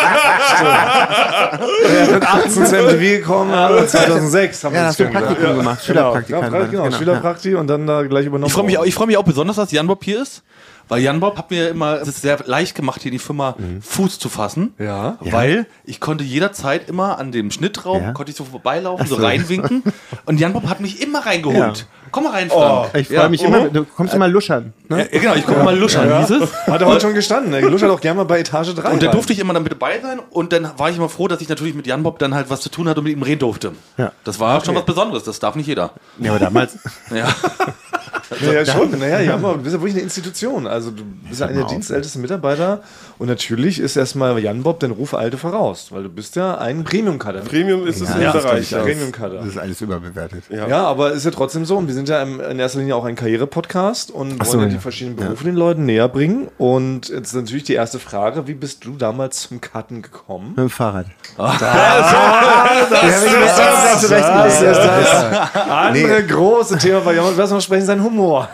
Stimmt. Er ist mit achtzehn zu M T V gekommen, und zweitausendsechs haben wir Ja, da das hast du Film Praktikum gemacht. gemacht, Genau, Schülerpraktikant. genau, genau, Genau, Schülerprakti und dann da gleich übernommen. Ich freue mich, auch- worden. ich freu mich auch besonders, dass Jan Bob hier ist. Weil Jan Bob hat mir immer es ist sehr leicht gemacht, hier in die Firma Fuß zu fassen. Ja. Weil ich konnte jederzeit immer an dem Schnittraum, Ja. konnte ich so vorbeilaufen, Ach so so. reinwinken. Und Jan Bob hat mich immer reingeholt. Ja. Komm mal rein, Frank. Ich freue Ja. mich immer, du kommst immer luschern. Ne? Ja, genau, ich gucke mal luschern, Ja. hieß es. Hat er heute schon gestanden. Er luschert auch gerne mal bei Etage drei. Und da rein. durfte ich immer dann mit dabei sein und dann war ich immer froh, dass ich natürlich mit Jan Bob dann halt was zu tun hatte und mit ihm reden durfte. Ja. Das war schon was Besonderes, das darf nicht jeder. Ja, aber damals, Ja. Naja, schon. Naja, Jan Bob, du bist ja wirklich eine Institution. Also du bist ja einer der auf. dienstältesten Mitarbeiter. Und natürlich ist erstmal Jan Bob den Ruf alte voraus. Weil du bist ja ein Premium-Cutter. Premium ist es in Ja, dem das Bereich. Ein Ja. Premium-Cutter. das ist alles überbewertet. Ja. ja, aber ist ja trotzdem so. Und wir sind ja im, in erster Linie auch ein Karriere-Podcast und so, wollen ja die ja. verschiedenen Berufe den Leuten näher bringen. Und jetzt natürlich die erste Frage: Wie bist du damals zum Cutten gekommen? Mit dem Fahrrad. Das ist das andere große Thema bei Jan Bob. Was noch sprechen, sein Humor. Humor.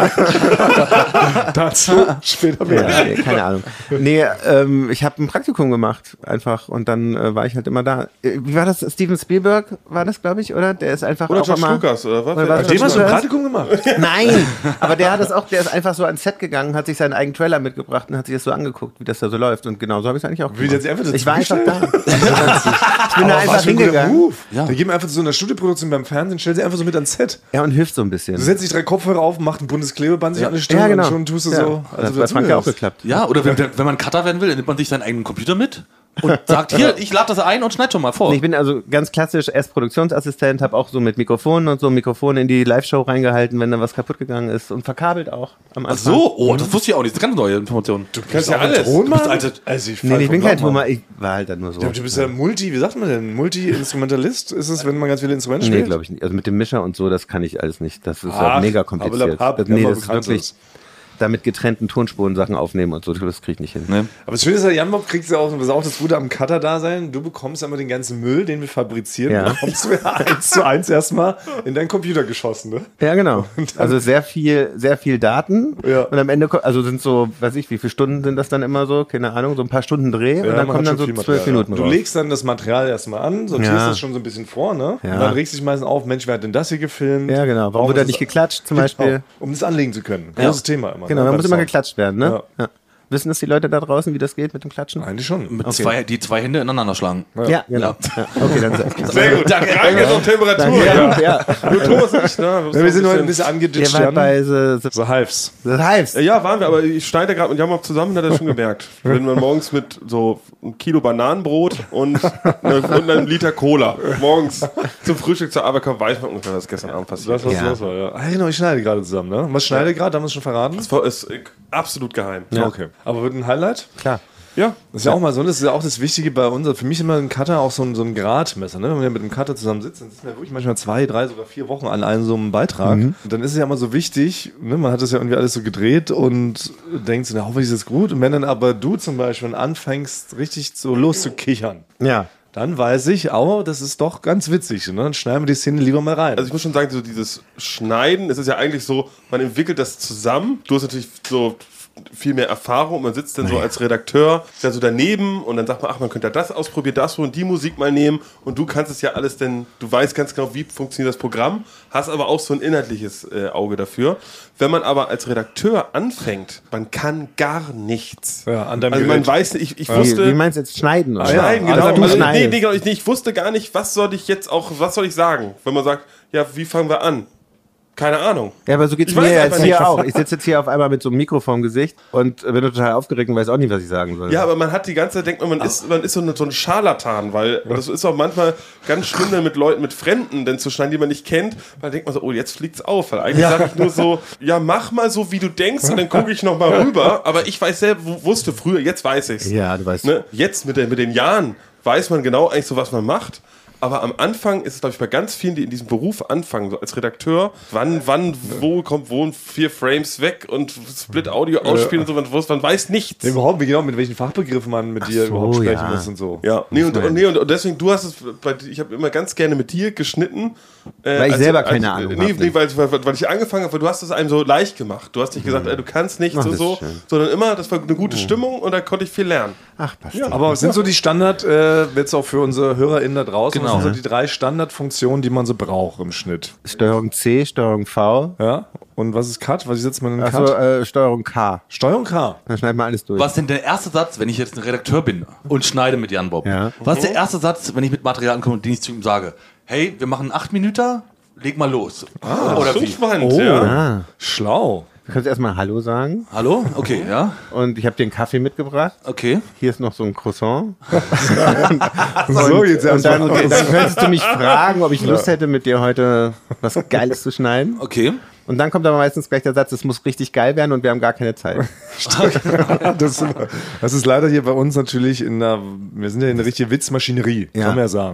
Dazu später mehr. Ja, nee, keine Ahnung. Nee, ähm, ich habe ein Praktikum gemacht einfach und dann äh, war ich halt immer da. Äh, Wie war das? Steven Spielberg war das, glaube ich, oder? Der ist einfach Oder auch George immer... Lucas, oder was? Oder was? Dem hast du ein Lucas? Praktikum gemacht? Nein, aber der hat das auch, der ist einfach so ans Set gegangen, hat sich seinen eigenen Trailer mitgebracht und hat sich das so angeguckt, wie das da so läuft. Und genau so habe ich es eigentlich auch Wie, gemacht. jetzt einfach dazu Ich war einfach gestellt? da. Ich bin da einfach hingegangen. Move. Ja. Wir gehen einfach zu so einer Studioproduktion beim Fernsehen, stell sie einfach so mit ans Set. Ja, und hilft so ein bisschen. Du setzt dich drei Kopfhörer auf, macht ein buntes Klebeband sich an die Stirn Ja, genau. und schon tust du ja. so. Das hat du bei Frank ja auch dazugehörst. geklappt. Ja, oder wenn, wenn man Cutter werden will, dann nimmt man sich seinen eigenen Computer mit und sagt, hier, ich lade das ein und schneid schon mal vor. Nee, ich bin also ganz klassisch erst Produktionsassistent, habe auch so mit Mikrofonen und so Mikrofone in die Live-Show reingehalten, wenn da was kaputt gegangen ist und verkabelt auch am Ach Anfang. so, oh, das wusste ich auch nicht. Das ist eine ganz neue Information. Du kannst ja alles. Tonmann? Du bist also- also ich Nee, nee, ich bin kein Tonmann. Tonmann, ich war halt dann nur so. Ja, du bist ja Multi, wie sagt man denn? Multi-Instrumentalist ist es, wenn man ganz viele Instrumente Nee, spielt? glaube ich nicht. Also mit dem Mischer und so, das kann ich alles nicht. Das ist Ach, halt mega kompliziert. aber Das, ja, nee, aber das ist bekannt wirklich ist. da mit getrennten Tonspuren Sachen aufnehmen und so, das krieg ich nicht hin. Ne? Aber das Schöne ist ja, Jan Bob kriegst ja auch, das ist auch das Gute am Cutter-Dasein, du bekommst ja immer den ganzen Müll, den wir fabrizieren, Ja. bekommst du ja eins zu eins erstmal in deinen Computer geschossen, ne? Ja, genau. Also sehr viel, sehr viel Daten. Ja. Und am Ende, ko- also sind so, weiß ich, wie viele Stunden sind das dann immer so? Keine Ahnung, so ein paar Stunden Dreh und Ja, dann man kommen hat dann schon so viel zwölf Material, Minuten ja. Du raus. legst dann das Material erstmal an, sortierst Ja. das schon so ein bisschen vor, ne? Ja. Und dann regst dich meistens auf, Mensch, wer hat denn das hier gefilmt? Ja, genau. Warum Warum wird da ist nicht es- geklatscht zum Beispiel? Genau, um das anlegen zu können. Großes Thema immer. Genau, ne, da beim muss immer Sound. geklatscht werden, ne? Ja. Ja. Wissen das die Leute da draußen, wie das geht mit dem Klatschen? Eigentlich schon. Mit zwei, die zwei Hände ineinander schlagen. Ja, genau. Ja. Okay, dann sag ich Sehr gut. Danke. Danke auf Temperatur. ja, ja. Nur Thomas und ich, ne? Ja, wir sind heute ein bisschen Ihr angeditscht, wart Jan. bei The, the, So halbs. the Hives. Ja, waren wir, aber ich schneide gerade mit Jammer zusammen, hat er schon gemerkt. Wenn man morgens mit so einem Kilo Bananenbrot und, eine, und einem Liter Cola morgens zum Frühstück zur Arbeit kommt, weiß man ungefähr, was gestern Abend passiert Das, was Ja. los war, ja. Ah, genau, ich schneide gerade zusammen, ne? Was schneide ich gerade? Haben wir es schon verraten? Das war- ist äh, absolut geheim. Ja. Okay. Aber wird ein Highlight? Klar. Ja. Das ist ja auch mal so, das ist ja auch das Wichtige bei uns. Für mich ist immer ein Cutter auch so ein, so ein Gradmesser. Ne? Wenn man ja mit einem Cutter zusammen sitzt, dann sitzen wir wirklich manchmal zwei, drei, sogar vier Wochen an einem so einem Beitrag. Und dann ist es ja immer so wichtig, ne? Man hat das ja irgendwie alles so gedreht und denkt so, na, hoffentlich ist es gut. Und wenn dann aber du zum Beispiel anfängst, richtig so loszukichern, Ja. dann weiß ich, oh, das ist doch ganz witzig. Ne? Dann schneiden wir die Szene lieber mal rein. Also ich muss schon sagen, so dieses Schneiden, es ist ja eigentlich so, man entwickelt das zusammen. Du hast natürlich so viel mehr Erfahrung und man sitzt dann so als Redakteur dann so daneben und dann sagt man, ach, man könnte das ausprobieren, das und die Musik mal nehmen und du kannst es ja alles, denn du weißt ganz genau, wie funktioniert das Programm, hast aber auch so ein inhaltliches äh, Auge dafür. Wenn man aber als Redakteur anfängt, man kann gar nichts. Ja, an deinem also man Gerät. weiß nicht, ich, ich Wie, wusste... wie meinst du jetzt schneiden? Oder? Schneiden, Ja, genau. also du Also, nee, schneidest. nee, genau, ich, ich wusste gar nicht, was soll ich jetzt auch, was soll ich sagen? Wenn man sagt, ja, wie fangen wir an? Keine Ahnung. Ja, aber so geht's Ich mir weiß jetzt einfach hier nicht, was- auch. Ich sitze jetzt hier auf einmal mit so einem Mikro vorm Gesicht und bin total aufgeregt und weiß auch nicht, was ich sagen soll. Ja, aber man hat die ganze Zeit, denkt man, man ist, man ist so, ein, so ein Scharlatan, weil das ist auch manchmal ganz schlimm, dann mit Leuten, mit Fremden denn zu schneiden, die man nicht kennt, weil dann denkt man so, oh, jetzt fliegt's auf. Weil eigentlich sage ich nur so, ja, mach mal so, wie du denkst und dann gucke ich nochmal rüber. Aber ich weiß selber, w- wusste früher, jetzt weiß ich's. Ja, du weißt. Ne? Jetzt mit, der, mit den Jahren weiß man genau eigentlich so, was man macht. Aber am Anfang ist es, glaube ich, bei ganz vielen, die in diesem Beruf anfangen, so als Redakteur, wann, wann, wo kommt wo vier Frames weg und Split-Audio ausspielen und so, man, man weiß nichts. Nee, überhaupt, wie genau, mit welchen Fachbegriffen man mit dir so, überhaupt sprechen ja. muss und so. Ja, nee, und, und, nee, und deswegen, du hast es, bei, ich habe immer ganz gerne mit dir geschnitten. Äh, Weil ich als- selber keine als- Ahnung Nee, hab, nee weil, weil, weil ich angefangen habe, weil du hast es einem so leicht gemacht. Du hast nicht gesagt, ey, du kannst nichts Ach, und das so, ist schön. sondern immer, das war eine gute Stimmung und da konnte ich viel lernen. Ach, passt. Ja. Aber was sind so die Standard, äh, jetzt auch für unsere HörerInnen da draußen, Genau. was sind so die drei Standardfunktionen, die man so braucht im Schnitt? Steuerung C, Steuerung V. Ja? Und was ist Cut? Was setzt man in Cut? Achso, äh, Steuerung K. Steuerung K. Dann schneiden wir alles durch. Was ist denn der erste Satz, wenn ich jetzt ein Redakteur bin und schneide mit Jan Bob? Ja. Was ist der erste Satz, wenn ich mit Material ankomme und den ich zu ihm sage? Hey, wir machen acht Minuten, leg mal los. Oder wie? Spannend, Oh, ja. Ah, schlau. du kannst erstmal Hallo sagen. Hallo? Okay, ja. Und ich habe dir einen Kaffee mitgebracht. Okay. Hier ist noch so ein Croissant. So, jetzt Und dann, erstmal. dann könntest du mich fragen, ob ich Lust hätte, mit dir heute was Geiles zu schneiden. Okay. Und dann kommt aber meistens gleich der Satz, es muss richtig geil werden und wir haben gar keine Zeit. Das, das ist leider hier bei uns natürlich in der, wir sind ja in der richtigen Witzmaschinerie, Ja. kann man ja sagen.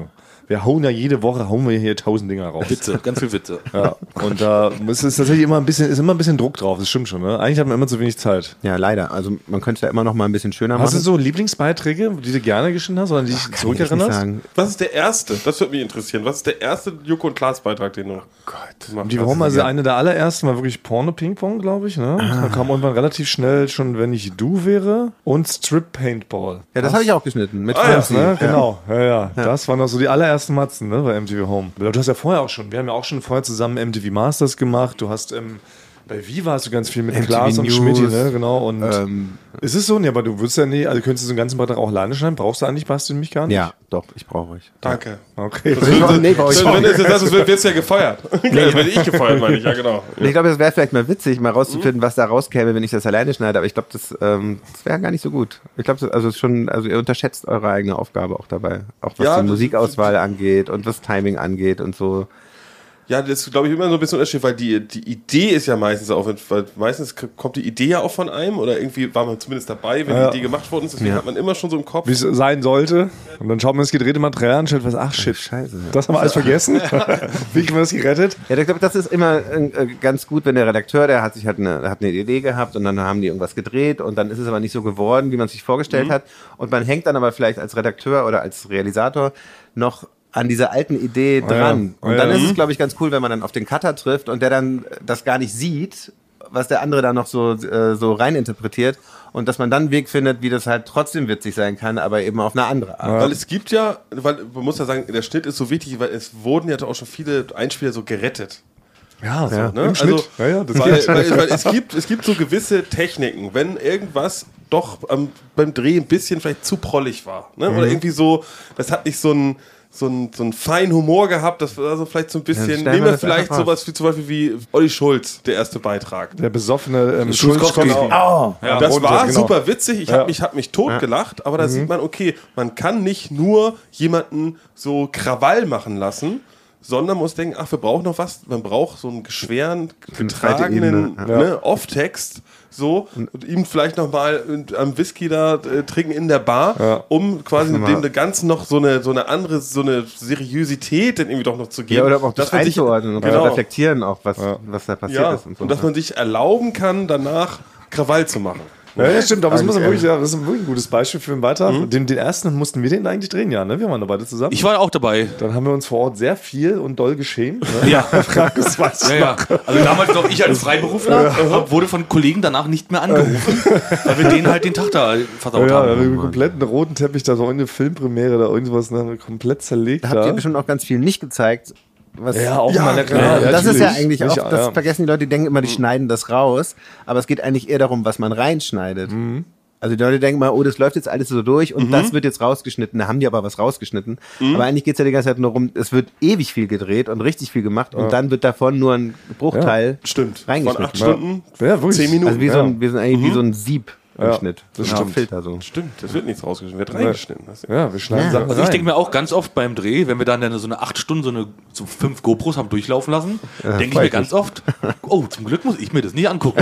wir hauen ja jede Woche, hauen wir hier tausend Dinger raus. Witze, ganz viel Witze. Ja, und da ist es tatsächlich immer ein bisschen, ist immer ein bisschen Druck drauf, das stimmt schon, ne? Eigentlich hat man immer zu wenig Zeit. Ja, leider. Also man könnte es ja immer noch mal ein bisschen schöner Hast machen. du so Lieblingsbeiträge, die du gerne geschnitten hast oder die dich Kann ich nicht zurückerinnerst? sagen. Was ist der erste? Das würde mich interessieren. Was ist der erste Joko und Klaas Beitrag, den du gemacht Die hast? Woche, also eine der allerersten war wirklich Porno-Ping-Pong, glaube ich. Ne? Ah. Da kam irgendwann relativ schnell schon, wenn ich du wäre, und Strip-Paintball. Ja, das habe ich auch geschnitten. Mit Ah, ja, Franzi. ne? Genau, ja, ja. Das waren noch so die allerersten Matzen, ne, bei M T V Home. Du hast ja vorher auch schon, wir haben ja auch schon vorher zusammen M T V Masters gemacht. Du hast ähm, bei Viva hast du ganz viel mit M T V Klaas und News, Schmidti, ne, genau. Und Ähm, ist es so? Nee, aber du würdest ja nie, also könntest du so einen ganzen Beitrag auch alleine schneiden? Brauchst du eigentlich, Basti, mich gar nicht? ja, doch, ich brauche euch. Danke. Okay. Nee, brauche ich So, wenn du jetzt sagst, wirst wirst du ja gefeuert. Dann werde ich gefeuert, meine ich. Ja, genau. Ich glaube, es wäre vielleicht mal witzig, mal rauszufinden, was da rauskäme, wenn ich das alleine schneide. Aber ich glaube, das, ähm, das wäre gar nicht so gut. Ich glaube, das- also schon, also ihr unterschätzt eure eigene Aufgabe auch dabei. Auch was Ja, die das- Musikauswahl angeht und was Timing angeht und so. Ja, das ist, glaube ich, immer so ein bisschen Unterschied, weil die, die Idee ist ja meistens auch, weil meistens k- kommt die Idee ja auch von einem oder irgendwie war man zumindest dabei, wenn Ja. die Idee gemacht worden ist. Deswegen Ja. hat man immer schon so im Kopf. Wie es sein sollte. Und dann schaut man das gedrehte Material an und stellt was, ach shit, Scheiße. das haben wir alles vergessen. Wie haben wir das gerettet? Ja, ich glaube, das ist immer äh, ganz gut, wenn der Redakteur, der hat sich halt eine, der hat eine Idee gehabt und dann haben die irgendwas gedreht und dann ist es aber nicht so geworden, wie man sich vorgestellt hat. Und man hängt dann aber vielleicht als Redakteur oder als Realisator noch an dieser alten Idee dran. ja. Und dann Ja. ist es, glaube ich, ganz cool, wenn man dann auf den Cutter trifft und der dann das gar nicht sieht, was der andere da noch so, äh, so reininterpretiert. Und dass man dann einen Weg findet, wie das halt trotzdem witzig sein kann, aber eben auf eine andere Art. Weil es gibt ja, weil man muss ja sagen, der Schnitt ist so wichtig, weil es wurden ja auch schon viele Einspieler so gerettet. Ja, so, Ne? im Schnitt. Also, ja, ja, das weil, geht. weil, weil es, gibt, es gibt so gewisse Techniken, wenn irgendwas doch ähm, beim Dreh ein bisschen vielleicht zu prollig war. Ne? Oder irgendwie so, das hat nicht so einen so einen so einen feinen Humor gehabt, das war also vielleicht so ein bisschen, stellen nehmen wir wir das vielleicht einfach sowas wie zum Beispiel wie Olli Schulz, der erste Beitrag. Der besoffene ähm, Schulzkowski. Schulz- Oh, Ja. Das und- war genau. super witzig, ich Ja. habe mich, hab mich tot gelacht, aber da sieht man, okay, man kann nicht nur jemanden so Krawall machen lassen, sondern muss denken, ach, wir brauchen noch was, man braucht so einen schweren, getragenen Ebene, ne, Off-Text, so, und ihm vielleicht nochmal am Whisky da äh, trinken in der Bar, Ja. um quasi Mal- dem Ganzen noch so eine, so eine andere, so eine Seriosität dann irgendwie doch noch zu geben. ja, oder auch das dass man sich- einzuordnen und genau. zu reflektieren auch, was, was da passiert Ja, ist. Und, so. und dass man sich erlauben kann, danach Krawall zu machen. Ja, ja, stimmt, aber das, muss man Eigentlich, wirklich, ja, das ist wirklich ein gutes Beispiel für einen Beitrag. Den, den ersten mussten wir den eigentlich drehen, ja, ne? Wir waren da beide zusammen. Ich war auch dabei. Dann haben wir uns vor Ort sehr viel und doll geschämt. Ne? Ja. Das weiß ich Ja, ja. Also damals noch ich als Freiberufler hab- wurde von Kollegen danach nicht mehr angerufen, weil wir denen halt den Tag da versaut Ja, ja, haben. wir komplett einen roten Teppich da so in der Filmpremiere oder irgendwas, ne, komplett zerlegt. Da habt ihr da. bestimmt auch ganz viel nicht gezeigt. Was Ja, auch Ja, mal klar. das ist ja natürlich. eigentlich auch, Ich- das ja. vergessen die Leute, die denken immer, die schneiden das raus, aber es geht eigentlich eher darum, was man reinschneidet. Also die Leute denken mal, oh, das läuft jetzt alles so durch und das wird jetzt rausgeschnitten, da haben die aber was rausgeschnitten. Aber eigentlich geht's ja die ganze Zeit nur darum, es wird ewig viel gedreht und richtig viel gemacht und dann wird davon nur ein Bruchteil Stimmt. Von reingeschnitten. acht Stunden, Ja, wirklich. zehn Minuten. Also wie so Ja. ein, wir sind eigentlich wie so ein Sieb im Ja, Schnitt. das Ja, stimmt. Filter so. Stimmt, das wird nichts rausgeschnitten, wird reingeschnitten. Das Ja, wir schneiden Ja. Sachen Also ich rein. denke mir auch ganz oft beim Dreh, wenn wir dann eine, so eine acht Stunden, so eine so fünf GoPros haben durchlaufen lassen, denke ich mir ganz oft, oh, zum Glück muss ich mir das nicht angucken.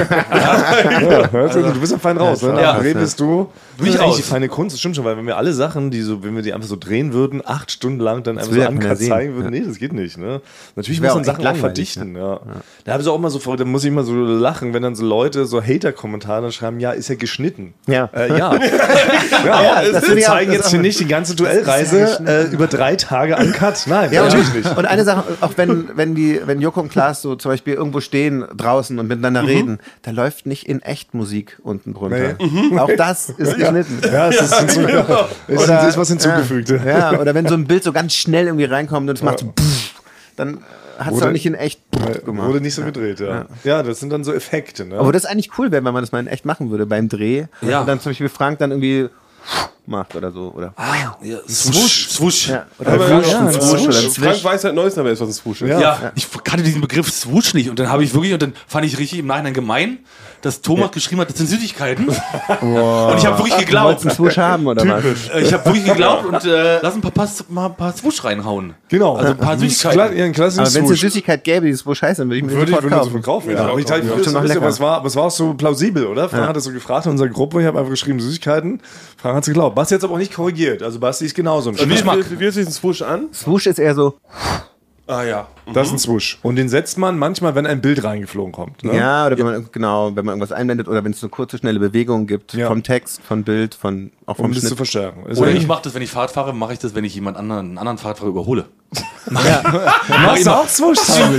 Ja, also, du bist ja fein raus, ne? Ja. Nach dem Dreh bist du. Bin ich das ist eigentlich raus. die feine Kunst, das stimmt schon, weil wenn wir alle Sachen, die so, wenn wir die einfach so drehen würden, acht Stunden lang dann einfach will so ja keiner uncut sehen. zeigen würden, nee, das geht nicht, ne? Natürlich wär muss auch man echt Sachen auch langweilig, verdichten, ja. Da habe ich auch immer so, da muss ich immer so lachen, wenn dann so Leute so Hater-Kommentare dann schreiben, ja, ist ja geschnitten. Ja. Äh, ja. ja, Ja, das wir finde ich auch- zeigen das jetzt auch- hier nicht die ganze Duellreise äh, über drei Tage uncut. Nein, Ja, natürlich und, nicht. und eine Sache, auch wenn, wenn die, wenn Joko und Klaas so zum Beispiel irgendwo stehen draußen und miteinander reden, da läuft nicht in echt Musik unten drunter. Auch das ist geschnitten. Ja, es ist, hinzu, ja, es Oder- ist was hinzugefügt. Ja, ja, oder wenn so ein Bild so ganz schnell irgendwie reinkommt und es macht so pff, dann hat es Wurde- auch nicht in echt pff gemacht. Wurde nicht so gedreht, ja. Ja, das sind dann so Effekte, ne? Aber das ist eigentlich cool, wenn man das mal in echt machen würde beim Dreh. Ja. Und dann zum Beispiel Frank dann irgendwie macht oder so. Oder, Ah, ja, swoosh, swoosh. ja, oder Aber Swoosh, ja, ein Swoosh Swoosh. oder ein Frank Swish. weiß halt Neues, aber ist was ein Swoosh ist. Ja. Ja, ich kannte diesen Begriff Swoosh nicht und dann habe ich wirklich, und dann fand ich richtig im Nachhinein gemein, dass Thomas geschrieben hat, das sind Süßigkeiten. Und ich habe wirklich Du geglaubt. wolltest einen Swoosh haben oder was? Äh, Ich habe wirklich geglaubt und äh, lass ein paar, Pass, mal ein paar Swoosh reinhauen. Genau. Also ein paar Kla- Süßigkeiten. ja, ein klassisches Aber wenn es eine Swoosh. Süßigkeit gäbe, die Swoosh heißt, dann würde ich mir Würde die ich sofort würde kaufen. sofort kaufen. Ja. Aber ich dachte, Ja, das schon noch ist ja, lecker. aber es war, aber es war auch so plausibel, oder? Frank hat das so gefragt in unserer Gruppe, ich habe einfach geschrieben Süßigkeiten. Frank hat es geglaubt. Basti hat es aber auch nicht korrigiert. Also Basti ist genauso ein Wie, Geschmack. wie, wie hört sich ein Swoosh an? Swoosh ist eher so, Ah ja. Das ist ein Swoosh. Und den setzt man manchmal, wenn ein Bild reingeflogen kommt. Ne? ja, oder wenn man, genau, wenn man irgendwas einblendet oder wenn es so kurze, schnelle Bewegungen gibt, Ja. vom Text, von Bild, von, auch vom Um das Schnitt. zu verstärken. Ist Oder eigentlich- ich mache das, wenn ich Fahrt fahre, mache ich das, wenn ich jemand anderen, einen anderen Fahrradfahrer überhole. Machst du auch Swoosh heimlich?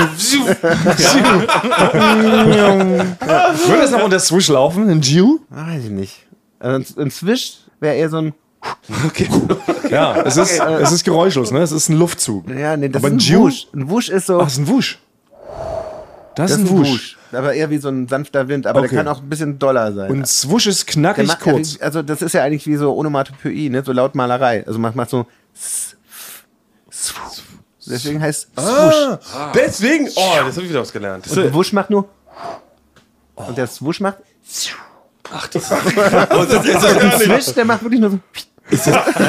Würde das noch unter Swoosh laufen? Ein Jew? Weiß ich nicht. Also ein Swish wäre eher so ein, Ja, es ist, es ist geräuschlos, ne? Es ist ein Luftzug. ja, nee, das Aber ist ein ein Jew? Wusch. Ein Wusch ist so, Ach, es ist ein Wusch. Das, das ist ein Wusch. aber eher wie so ein sanfter Wind, aber Okay. der kann auch ein bisschen doller sein. Und Swoosh ist Der knackig macht- kurz. Also das ist ja eigentlich wie so Onomatopoeie, ne? So Lautmalerei. Also man macht so s- s- deswegen heißt Swoosh. Ah, deswegen, oh, das habe ich wieder was gelernt. Und der Wusch macht nur und der Swoosh macht Ach, das und der Swish, der macht wirklich nur so. Das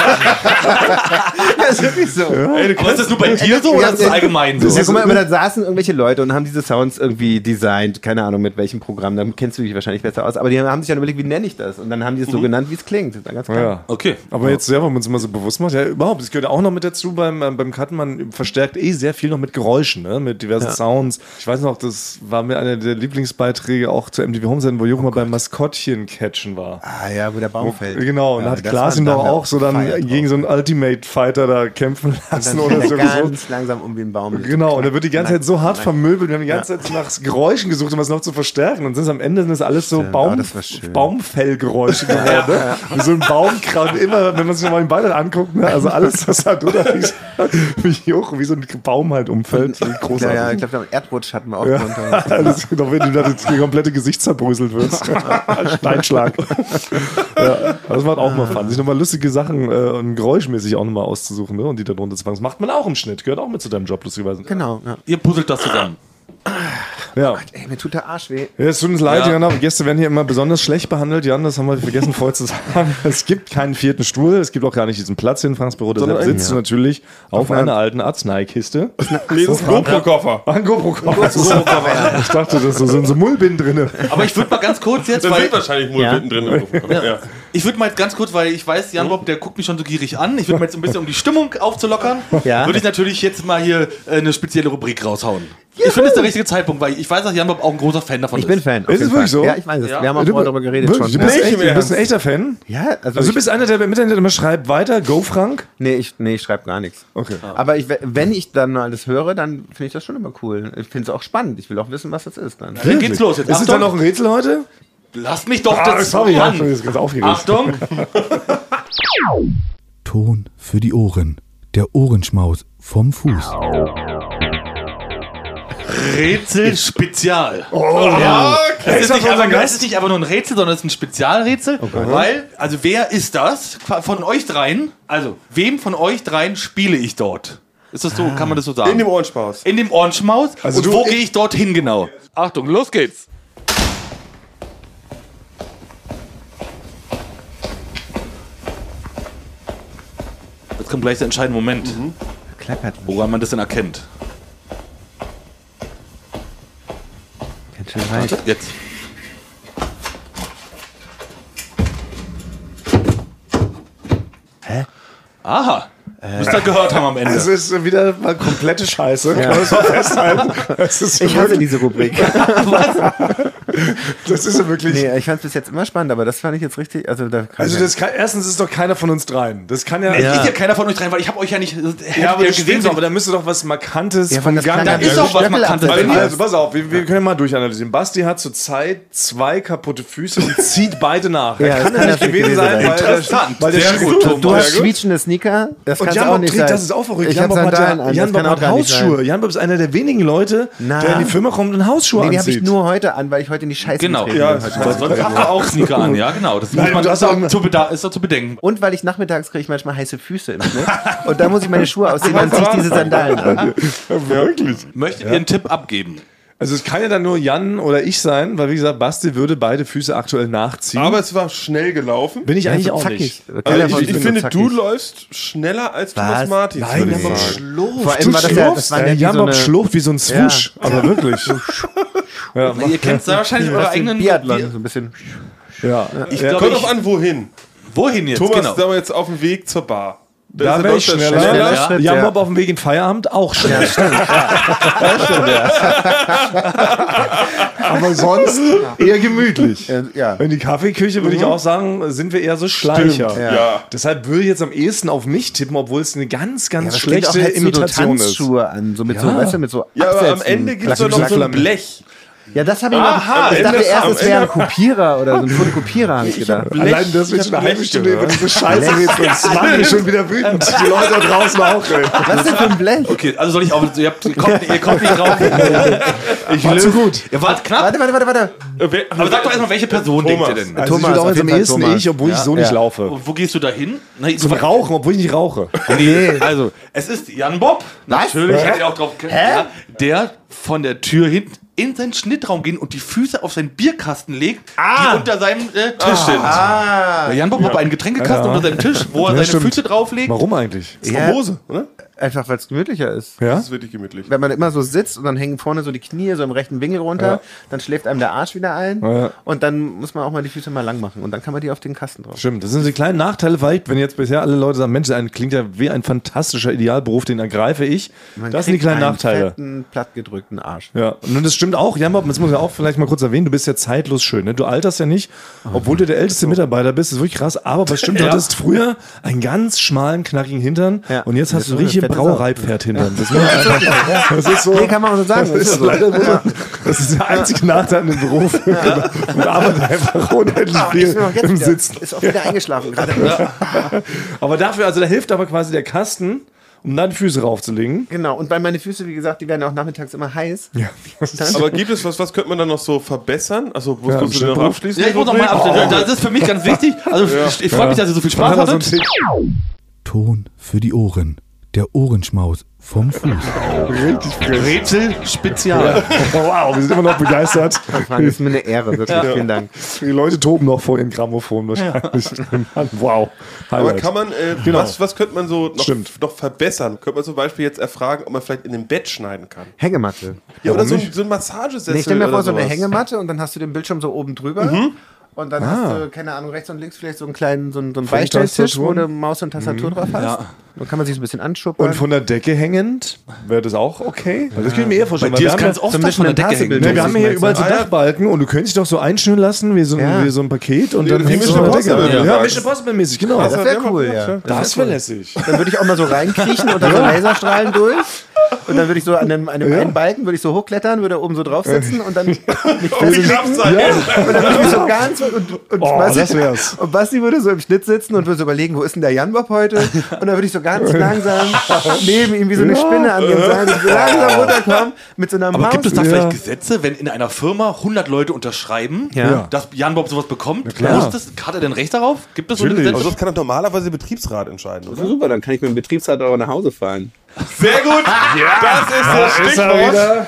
ist wirklich so. Ey, ist das nur bei dir so oder ist das allgemein so? Ja, guck mal, aber da saßen irgendwelche Leute und haben diese Sounds irgendwie designt, keine Ahnung mit welchem Programm, da kennst du dich wahrscheinlich besser aus, aber die haben sich dann überlegt, wie nenne ich das? Und dann haben die es so genannt, wie es klingt. Das war ganz klar. Ja. Okay. Aber jetzt selber, wenn man es immer so bewusst macht, ja, überhaupt, das gehört auch noch mit dazu beim, ähm, beim Cutten, man verstärkt eh sehr viel noch mit Geräuschen, ne? Mit diversen Sounds. Ich weiß noch, das war mir einer der Lieblingsbeiträge auch zu M T V Home Senden, wo Joko mal beim Maskottchen catchen war. Ah ja, wo der Baum fällt. Genau, und ja, da hat das Klaas war ihn doch dann auch so dann Feier gegen so einen Ultimate Fighter da kämpfen Dann lassen oder fällt so. er ganz langsam um wie ein Baum. Genau, und er wird die ganze Zeit so hart vermöbelt. Wir haben die ganze Zeit nach Geräuschen gesucht, um was noch zu verstärken. Und sind es am Ende sind es alles so Stimmt, Baum, aber das war schön. Baumfellgeräusche geworden. Ne? Wie so ein Baumkraut. Immer, wenn man sich mal den Ball anguckt, ne? Also alles, was da drunter liegt, wie hoch, wie so ein Baum halt umfällt. Ja, Großartig. ja, ich glaube, am Erdrutsch hatten wir auch Ja, drunter. das, doch wenn du da das komplette Gesicht zerbröselt wirst. Steinschlag. Ja, das macht auch mal Fun. Sich nochmal lustige Sachen äh, und geräuschmäßig auch nochmal auszusuchen, ne? Und die da drunter zu fangen. Das macht man auch im Schnitt. Gehört auch mit zu deinem Job, lustigerweise. Genau, ja. Ihr puzzelt das zusammen. Ja. Ey, mir tut der Arsch weh. Ja, es tut uns leid, Ja. Jan, aber Gäste werden hier immer besonders schlecht behandelt. Jan, das haben wir vergessen vorher zu sagen. Es gibt keinen vierten Stuhl, es gibt auch gar nicht diesen Platz hier in Franks Büro. Deshalb Sondern sitzt einen, du natürlich auf, Auf einer einer- alten Arzneikiste. Nee, das ist ein GoPro-Koffer. Ein GoPro-Koffer. Ich dachte, das sind so Mullbinden drin. Aber ich würde mal ganz kurz jetzt, Da weil sind wahrscheinlich Mullbinden drin. im GoPro-Koffer. Ja. ich würde mal jetzt ganz kurz, weil ich weiß, Jan Bob, der guckt mich schon so gierig an. Ich würde mal jetzt ein bisschen, um die Stimmung aufzulockern, Ja. würde ich natürlich jetzt mal hier äh, eine spezielle Rubrik raushauen. Ich finde, das ist der richtige Zeitpunkt, weil ich weiß, dass Jan Bob auch ein großer Fan davon Ich ist. bin Fan. auf Ist es jeden wirklich Fall. so? Ja, ich weiß es. Ja. Wir haben auch vorher darüber geredet Wirklich? schon. Du bist, Nicht echt, im du bist ein Ernst. echter Fan? Ja, also, Also du ich, bist einer, der im Internet immer schreibt, weiter, go Frank. nee, ich, nee, ich schreibe gar nichts. Okay. Aber ich, wenn ich dann mal das höre, dann finde ich das schon immer cool. Ich finde es auch spannend. Ich will auch wissen, was das ist dann. Dann geht's los. Jetzt Ist es Achtung. dann noch ein Rätsel heute? Lasst mich doch Ah, das sorry, Mann. ich bin jetzt ganz aufgeregt. Achtung. Ton für die Ohren. Der Ohrenschmaus vom Fuß. Rätsel Spezial. Oh, ja, es, ist Extra nicht für unseren einfach, Gast. es ist nicht einfach nur ein Rätsel, sondern es ist ein Spezialrätsel. Weil, also wer ist das? Von euch dreien, also wem von euch dreien spiele ich dort? Ist das so, kann man das so sagen? In dem Ohrenspaß. In dem Orange-Maus. Also Und du- wo gehe ich dorthin genau? Achtung, los geht's. Jetzt kommt gleich der entscheidende Moment, Klappert. woran man das denn erkennt. Ganz schön weit. Jetzt. Hä? Aha. Müsst ihr gehört haben am Ende. Es ist wieder mal komplette Scheiße. Kann man das mal festhalten? Es ist Ich hasse wirklich, diese Rubrik. das ist ja wirklich. Nee, ich fand es bis jetzt immer spannend, aber das fand ich jetzt richtig. Also, da kann Also ich das kann, erstens ist doch keiner von uns dreien. Das kann ja. Es ist ja keiner von euch rein, weil ich habe euch ja nicht äh, Ja, aber ihr das stimmt, so- aber da müsste doch was Markantes Ja, vom das Gang. kann ja Da ist auch was Markantes Stöckel drin. Also pass auf, wir, wir können mal durchanalysieren. Basti hat zurzeit zwei kaputte Füße und zieht beide nach. Ja, Er das kann kann ja nicht das gewesen gewesen sein, sein. weil der, Interessant. weil der Sehr Schuh- gut, Thomas. Du hast Sehr gut. quietschende Sneaker. Das Und kann's Jan auch Bob nicht trägt, sein. das ist auch verrückt. Ich Jan hab Bob hat, Sandalen ja, an. Jan Das Bob kann auch hat gar nicht sein. Hausschuhe. Jan Bob ist einer der wenigen Leute, Na. der in die Firma kommt und Hausschuhe Nee, die habe ich anzieht. nur heute an, weil ich heute in die Scheiße Genau. getreten Ja, bin. Heute Sonst Morgen. hast du auch Sneaker an, ja genau. Das Nein, muss man du hast ist, auch- auch zu beda- ist doch zu bedenken. Und weil ich nachmittags kriege ich manchmal heiße Füße im Schnitt. Und da muss ich meine Schuhe ausziehen, dann ziehe ich diese Sandalen an. Ja, wirklich. Möchtet ihr einen Tipp abgeben? Also es kann ja dann nur Jan oder ich sein, weil wie gesagt, Basti würde beide Füße aktuell nachziehen. Aber es war schnell gelaufen. bin ich eigentlich so auch zackig. nicht. Keiner Also von ich, uns ich bin so finde, zackig. du läufst schneller als Was? Thomas Martins. Nein, würde Jan ich Bob sagen. schlurft. Vor allem war das ja, das waren ja Äh, wie Jan so Bob eine, schlurft wie so ein Swoosh, aber wirklich. Ja, Ihr kennt da wahrscheinlich eure eigenen... Biathlon, so ein bisschen. ja. Ich Ja, glaube, Kommt ich, drauf an, wohin. Wohin jetzt? Thomas, genau. sind wir jetzt auf dem Weg zur Bar. Da Da ist wäre ich der schneller. schneller. Ja. Ja, Mob auf dem Weg in Feierabend auch schnell. Ja, stimmt. Ja, stimmt, ja. Aber sonst eher gemütlich. Ja, ja. In die Kaffeeküche würde ich auch sagen, sind wir eher so Schleicher. Stimmt, ja. Deshalb würde ich jetzt am ehesten auf mich tippen, obwohl es eine ganz, ganz Aber es klingt auch, schlechte hättest du Imitation so ist. Tanzschuhe an, so mit Ja. so, weißt du, mit so Ja, aber am Absätzen. Ende gibt es Klack, doch noch klack, so ein klack. Blech. Ja, das habe ich Aha, noch. Ich am dachte Ende- erst, am es wäre ein Ende- Kopierer oder so ein Fotokopierer, habe ich gedacht. Allein das wird schon eine halbe Stunde über diese Scheiße reden. Das macht mich schon wieder wütend. Die Leute da draußen auch. Ey. Was denn für ein Blech? Okay, also soll ich auch. Ihr, habt, ihr, kommt, ihr kommt nicht drauf. Ich War zu gut. Ihr wart knapp. Warte, warte, warte, warte. Äh, wer- Aber sag doch erstmal, welche Person Thomas. denkt ihr denn? Also Thomas, ich würde auch auf jetzt am jeden Fall ehesten Thomas. ich, obwohl ich Ja. so nicht Ja. laufe. Und wo gehst du da hin? Nein, Zum Rauchen, obwohl ich nicht rauche. Nee, also, es ist Jan Bob. Natürlich, hätte ich auch drauf ja, der von der Tür hinten in seinen Schnittraum gehen und die Füße auf seinen Bierkasten legt, die unter seinem äh, Tisch sind. Der Jan Bob hat einen Getränkekasten Ja. unter seinem Tisch, wo er Ja, seine stimmt. Füße drauflegt. Warum eigentlich? Ja, Hose, oder? einfach, weil es gemütlicher ist. Ja? Das ist wirklich gemütlich. Wenn man immer so sitzt und dann hängen vorne so die Knie so im rechten Winkel runter, Ja. dann schläft einem der Arsch wieder ein Ja. und dann muss man auch mal die Füße mal lang machen und dann kann man die auf den Kasten drauf. Stimmt, das sind die kleinen Nachteile vielleicht, wenn jetzt bisher alle Leute sagen, Mensch, ein klingt ja wie ein fantastischer Idealberuf, den ergreife ich. Man Das sind die kriegt kleinen einen Nachteile. fetten, plattgedrückten Arsch. Ja, und das stimmt auch. Jan Bob, das muss ich auch vielleicht mal kurz erwähnen, du bist ja zeitlos schön. Ne? Du alterst ja nicht, obwohl du der älteste Mitarbeiter bist. Das ist wirklich krass. Aber was stimmt, du hattest früher einen ganz schmalen, knackigen Hintern Ja. und jetzt hast du Jetzt richtig fette Sau. Brauereipferd-Hintern. Das, muss man einfach- das ist so. Nee, kann man auch so sagen. Das ist, so. leider, das ist der einzige Nachteil an dem Beruf. Man arbeitet einfach unendlich Ah, viel ist mir auch jetzt im wieder- Sitzen. Ist auch wieder eingeschlafen gerade. Aber dafür, also da hilft aber quasi der Kasten, um da die Füße raufzulegen. Genau, und weil meine Füße, wie gesagt, die werden auch nachmittags immer heiß. Ja. Aber gibt es was, was könnte man dann noch so verbessern? Also, wo Ja, musst du im noch Schnittbuch. abschließen? Ja, ich muss noch mal abschließen. Das ist für mich ganz wichtig. Also, ich, ich freue mich, dass ihr so viel Spaß Mach mal so hattet. einen Tick. Ton für die Ohren. Der Ohrenschmaus vom Fuß. Richtig frisch. Rätsel Spezial. Wow, wir sind immer noch begeistert. Frank, ist mir eine Ehre, wirklich. Vielen Dank. Die Leute toben noch vor ihren Grammophon wahrscheinlich. Mann, wow. Aber Highlight. kann man, äh, Genau. was, was könnte man so noch, Stimmt. noch verbessern? Könnte man zum Beispiel jetzt erfragen, ob man vielleicht in dem Bett schneiden kann? Hängematte. Ja, oder so, ein- nicht? so ein Massagesessel. Nee, ich stell mir oder vor, so eine sowas. Hängematte und dann hast du den Bildschirm so oben drüber. Und dann hast du, keine Ahnung, rechts und links vielleicht so einen kleinen so einen, so einen Beistelltisch, wo du Maus und Tastatur drauf hast. Ja. Dann kann man sich so ein bisschen anschuppern. Und von der Decke hängend, wäre das auch okay? Weil das kann ich mir eher vorstellen. Bei weil dir wir ist haben ganz ja, oft so das von der Decke hängen. Mission ne, wir haben ja hier überall so Ah, ja. Dachbalken und du könntest dich doch so einschnüren lassen wie so, ein- Ja. wie so ein Paket und Wie- dann wie hängst du Mission von der Decke. Impossible, Ja, ja. Mission Impossible mäßig, genau. das wäre Ja, cool, ja. ja. Das wäre lässig. Dann würde ich auch mal so reinkriechen unter so Laserstrahlen durch. Und dann würde ich so an einem, an einem einen Balken würde ich so hochklettern, würde oben so drauf sitzen und dann mich festdrücken. sein. Und dann würde ich mich so ganz und, und, Oh, Basti, das wär's. und Basti würde so im Schnitt sitzen und würde so überlegen, wo ist denn der Jan Bob heute? Und dann würde ich so ganz langsam neben ihm wie so eine Spinne angehen sein und so langsam runterkommen mit so einer Aber Maus. gibt es da Ja. vielleicht Gesetze, wenn in einer Firma hundert Leute unterschreiben, Ja. dass Jan Bob sowas bekommt? klar. Muss das, hat er denn Recht darauf? Gibt es so eine Natürlich. Aber Gesetze? das kann doch normalerweise der Betriebsrat entscheiden, oder? Super, dann kann ich mit dem Betriebsrat auch nach Hause fahren. Sehr gut! Das ist das Ist er Stichwort. wieder.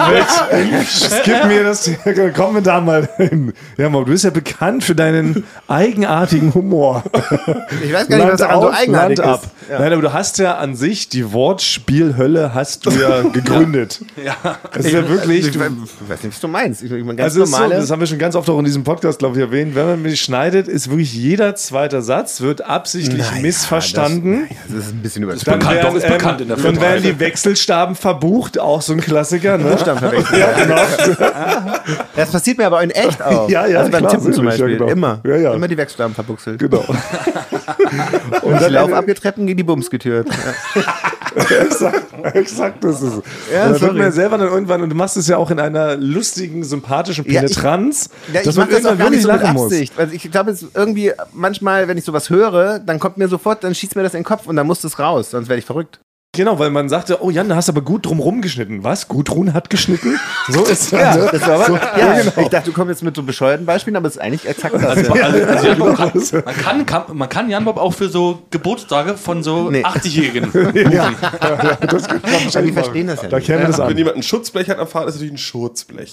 Perfekt. Gib mir das. Kommen wir da mal hin. Ja, Mo, du bist ja bekannt für deinen eigenartigen Humor. Ich weiß gar nicht, was daran so auf, eigenartig Land ab. ist. Ja. Nein, aber du hast ja an sich die Wortspielhölle hast du ja gegründet. Ja. Das ist ja wirklich. Ich weiß nicht, was du meinst. Ich, ich meine, ganz Also ist so, normale. das haben wir schon ganz oft auch in diesem Podcast, glaube ich, erwähnt. Wenn man mich schneidet, ist wirklich jeder zweite Satz wird absichtlich missverstanden. Das ist ein bisschen übertrieben. bekannt, doch, ist ähm, bekannt in der dann Firma. werden die Wechselstaben verbucht, auch so ein Klassiker. Ne? Buchstaben verwechselt. Ja, genau. Das passiert mir aber in echt auch. Ja, ja, also beim klar, Tippen zum natürlich, ja, Beispiel. genau. Immer. Ja, ja. Immer die Wechselstaben verbuchselt. Genau. Und ich laufe abgetreppen, gegen die Bums getürt. exakt, exakt das ist es. Ja, und dann wird sorry. man ja selber dann irgendwann, und du machst es ja auch in einer lustigen, sympathischen Ja, ich- Penetranz, Ja, ich dass mach man das auch irgendwann gar nicht wirklich so mit lachen muss. Absicht. Also ich glaube, es ist irgendwie manchmal, wenn ich sowas höre, dann kommt mir sofort, dann schießt mir das in den Kopf und dann muss das raus, sonst werde ich verrückt. Genau, weil man sagte, oh Jan, da hast du aber gut drumrum geschnitten. Was? Gudrun hat geschnitten? So ist Ja, also, das war aber, so, ja, genau. ich dachte, du kommst jetzt mit so bescheuerten Beispielen, aber es ist eigentlich exakt das. Also, ja. also, also Jan Bob kann, man, kann, kann, man kann Jan Bob auch für so Geburtstage von so Nee. achtzigjährigen. Ja, ja, das kann man wahrscheinlich die machen. verstehen das ja Da nicht. kennen wir das Wenn an. jemand ein Schutzblech hat am Fahrrad, ist es natürlich ein Schutzblech.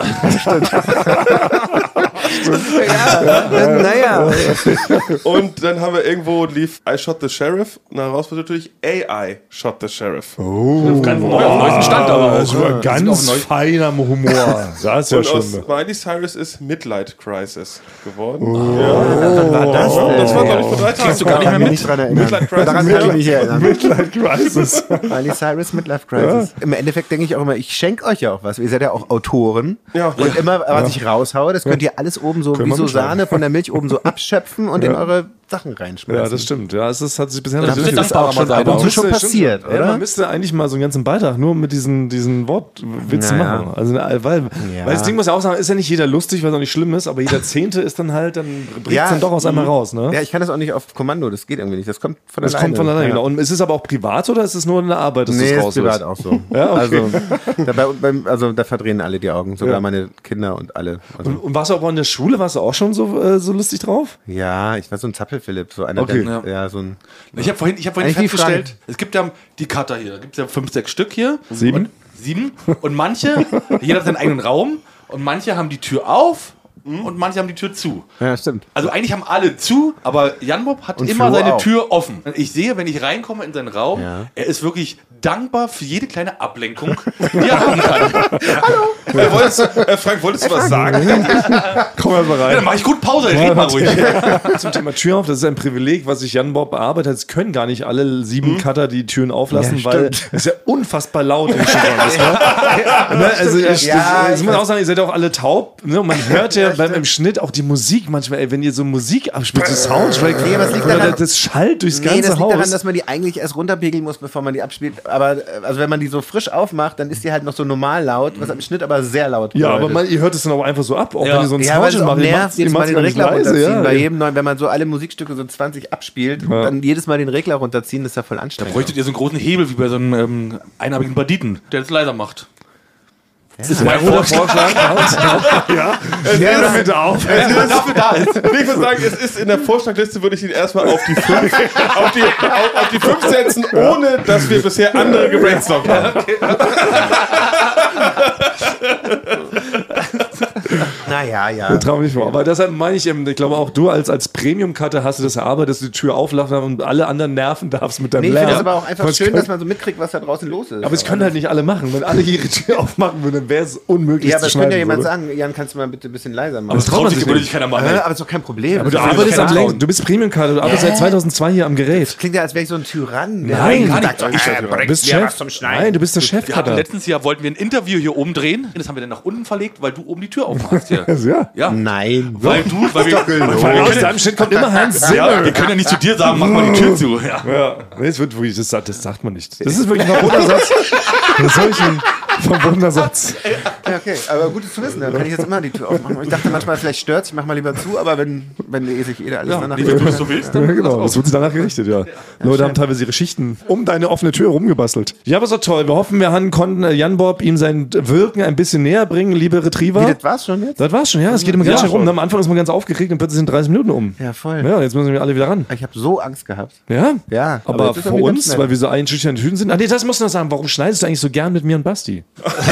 ja, naja. Und dann haben wir irgendwo lief I Shot the Sheriff und daraus wird natürlich A I Shot Shot the Sheriff. Oh. Ganz neu auf dem neuesten Stand, aber Das war ganz feiner Humor. Das ist ja Und schon. aus Miley Cyrus ist Midlight Crisis geworden. Wann war das denn? Das war, glaube ich, vor drei Tagen. Kriegst du gar nicht mehr Kann mich mit? nicht dran erinnern. Midlight Crisis. Daran kann ich mich erinnern. Midlife Crisis. Miley Cyrus Midlife Crisis. Im Endeffekt denke ich auch immer, ich schenke euch ja auch was. Ihr seid ja auch Autoren. Ja. Und immer, was ich raushaue, das könnt ihr alles oben so Können wie wir so mitschreiben. Sahne von der Milch oben so abschöpfen und in eure Sachen reinschmeißen. Ja, das stimmt. Ja, es ist, hat sich bisher Das natürlich ist dankbar, auch schon aber ab und zu Müsste- schon stimmt passiert, Ja, oder? man müsste eigentlich mal so einen ganzen Beitrag nur mit diesen, diesen Wortwitzen Ja, ja. machen. Also, weil, weil Ja. das Ding muss ja auch sagen, ist ja nicht jeder lustig, weil es auch nicht schlimm ist, aber jeder Zehnte ist dann halt, dann bringt Ja. es dann doch aus einmal raus. Ne? Ja, ich kann das auch nicht auf Kommando, das geht irgendwie nicht. Das kommt von Das alleine. kommt von alleine, Ja. genau. Und ist es aber auch privat oder ist es nur in der Arbeit, dass Nee, das ist raus privat auch so. Ja, okay. Also, dabei, beim, also da verdrehen alle die Augen, sogar Ja. meine Kinder und alle. Also, Und, und warst du auch in der Schule, warst du auch schon so, äh, so lustig drauf? ja, ich war so ein Zappelphilipp, so einer, Okay. der, ja, so ein. Ich habe vorhin, ich hab vorhin Eigentlich die festgestellt, es gibt ja die Cutter hier, da gibt es ja fünf, sechs Stück hier. Sieben? Und, sieben. Und manche, jeder hat seinen eigenen Raum und manche haben die Tür auf und manche haben die Tür zu. Ja, stimmt. Also eigentlich haben alle zu, aber Jan Bob hat Und immer Flo seine auch. Tür offen. Ich sehe, wenn ich reinkomme in seinen Raum, Ja. er ist wirklich dankbar für jede kleine Ablenkung, die er haben kann. Äh, wolltest, du- äh, Frank, wolltest du was sagen? Komm mal Ja, rein. dann mache ich gut Pause, red mal ruhig. Zum Thema Tür auf, das ist ein Privileg, was sich Jan Bob bearbeitet hat. Es können gar nicht alle sieben Cutter die Türen auflassen, Ja, weil stimmt. es ist ja unfassbar laut im Schuhraum ist. Ne? Ne? Also ich, Ja, das, das ich muss man auch sagen, ihr seid auch alle taub. Ne? Und man hört ja, beim im Schnitt auch die Musik manchmal, ey, wenn ihr so Musik abspielt, so Soundtrack, Nee, aber es liegt oder daran- das, das schallt durchs Nee, ganze das liegt Haus. daran, dass man die eigentlich erst runterpegeln muss, bevor man die abspielt. Aber äh, also wenn man die so frisch aufmacht, dann ist die halt noch so normal laut, was im Schnitt aber sehr laut ja, aber bedeutet. man, ihr hört es dann auch einfach so ab, auch Ja. wenn ihr so einen Ja, weil es Soundtrack auch macht. Ihr nervt, macht's- ihr jedes Mal macht's den gar nicht Regler leise, runterziehen. ja. Bei jedem neuen, wenn man so alle Musikstücke so zwanzig abspielt, Ja. dann jedes Mal den Regler runterziehen, das ist ja voll anstrengend. Bräuchtet ihr so einen großen Hebel wie bei so einem ähm, einarmigen Banditen, der das leiser macht. Das ist mein Vorschlag. Ja, ja, bitte auf. Dafür da ist. Ich würde sagen, es ist in der Vorschlagliste, würde ich ihn erstmal auf die fünf, auf die, auf, auf die fünf setzen, ohne dass wir bisher andere gebrainstormt haben. Naja, ja. Trau mich vor. Aber deshalb meine ich, ähm, ich glaube auch du als, als Premium-Cutter hast du das erarbeitet, dass du die Tür auflassen und alle anderen nerven darfst mit deinem Nee, ich Lärm. finde es aber auch einfach Aber es schön, können- dass man so mitkriegt, was da draußen los ist. Aber es können halt nicht alle machen. Wenn alle ihre Tür aufmachen würden, dann wäre es unmöglich ja, zu aber es schneiden. könnte ja jemand so. sagen, Jan, kannst du mal bitte ein bisschen leiser machen? Aber das traut sich sich würde nicht. sich keiner machen. Äh, aber ist doch kein Problem. Aber du Das ist arbeitest doch am kein längsten. Du bist Premium-Cutter, du arbeitest seit zweitausendzwei hier am Gerät. Klingt ja, als wäre ich so ein Tyrann. der Nein, sagt, gar nicht. äh, Du bringt bist mir Chef. was zum Schneiden. Nein, du bist der Wir hatten Chefcutter. letztes Jahr wollten wir ein Interview hier oben drehen. Das haben wir dann nach unten verlegt, weil du oben die Tür aufmachst hier. Ja. Ja. Nein. Weil du, weil wir, Weil aus deinem Shit kommt immer Hans Zimmer. ja, wir können ja nicht zu dir sagen, mach mal die Tür zu. Ja. Ja, nee, es wird wirklich, das, sagt- das sagt man nicht. Das ist wirklich ein Wundersatz. Das ist wirklich ein Wundersatz. Ja, okay, aber gut zu wissen, dann kann ich jetzt immer die Tür aufmachen. Ich dachte manchmal, vielleicht stört ich mach mal lieber zu, aber wenn, wenn eh sich jeder alles Ja, danach nee, wenn du das so willst, dann Ja, genau, lass das wird sich danach gerichtet, ja. Leute haben teilweise ihre Schichten um deine offene Tür rumgebastelt. Ja, aber so toll. Wir hoffen, wir haben, konnten äh, Jan Bob ihm sein Wirken ein bisschen näher bringen, liebe Retriever. Wie, das war's schon jetzt? Das war's schon, ja. Es geht immer ganz Ja, schnell rum. schon. Am Anfang ist man ganz aufgeregt und plötzlich sind dreißig Minuten um. Ja, voll. Ja, jetzt müssen wir alle wieder ran. Ich habe so Angst gehabt. Ja? Ja, aber Aber, jetzt ist vor irgendwie ganz uns, nett. weil wir so einschüchternde Typen sind. Ah, nee, das musst du noch sagen. Warum schneidest du eigentlich so gern mit mir und Basti?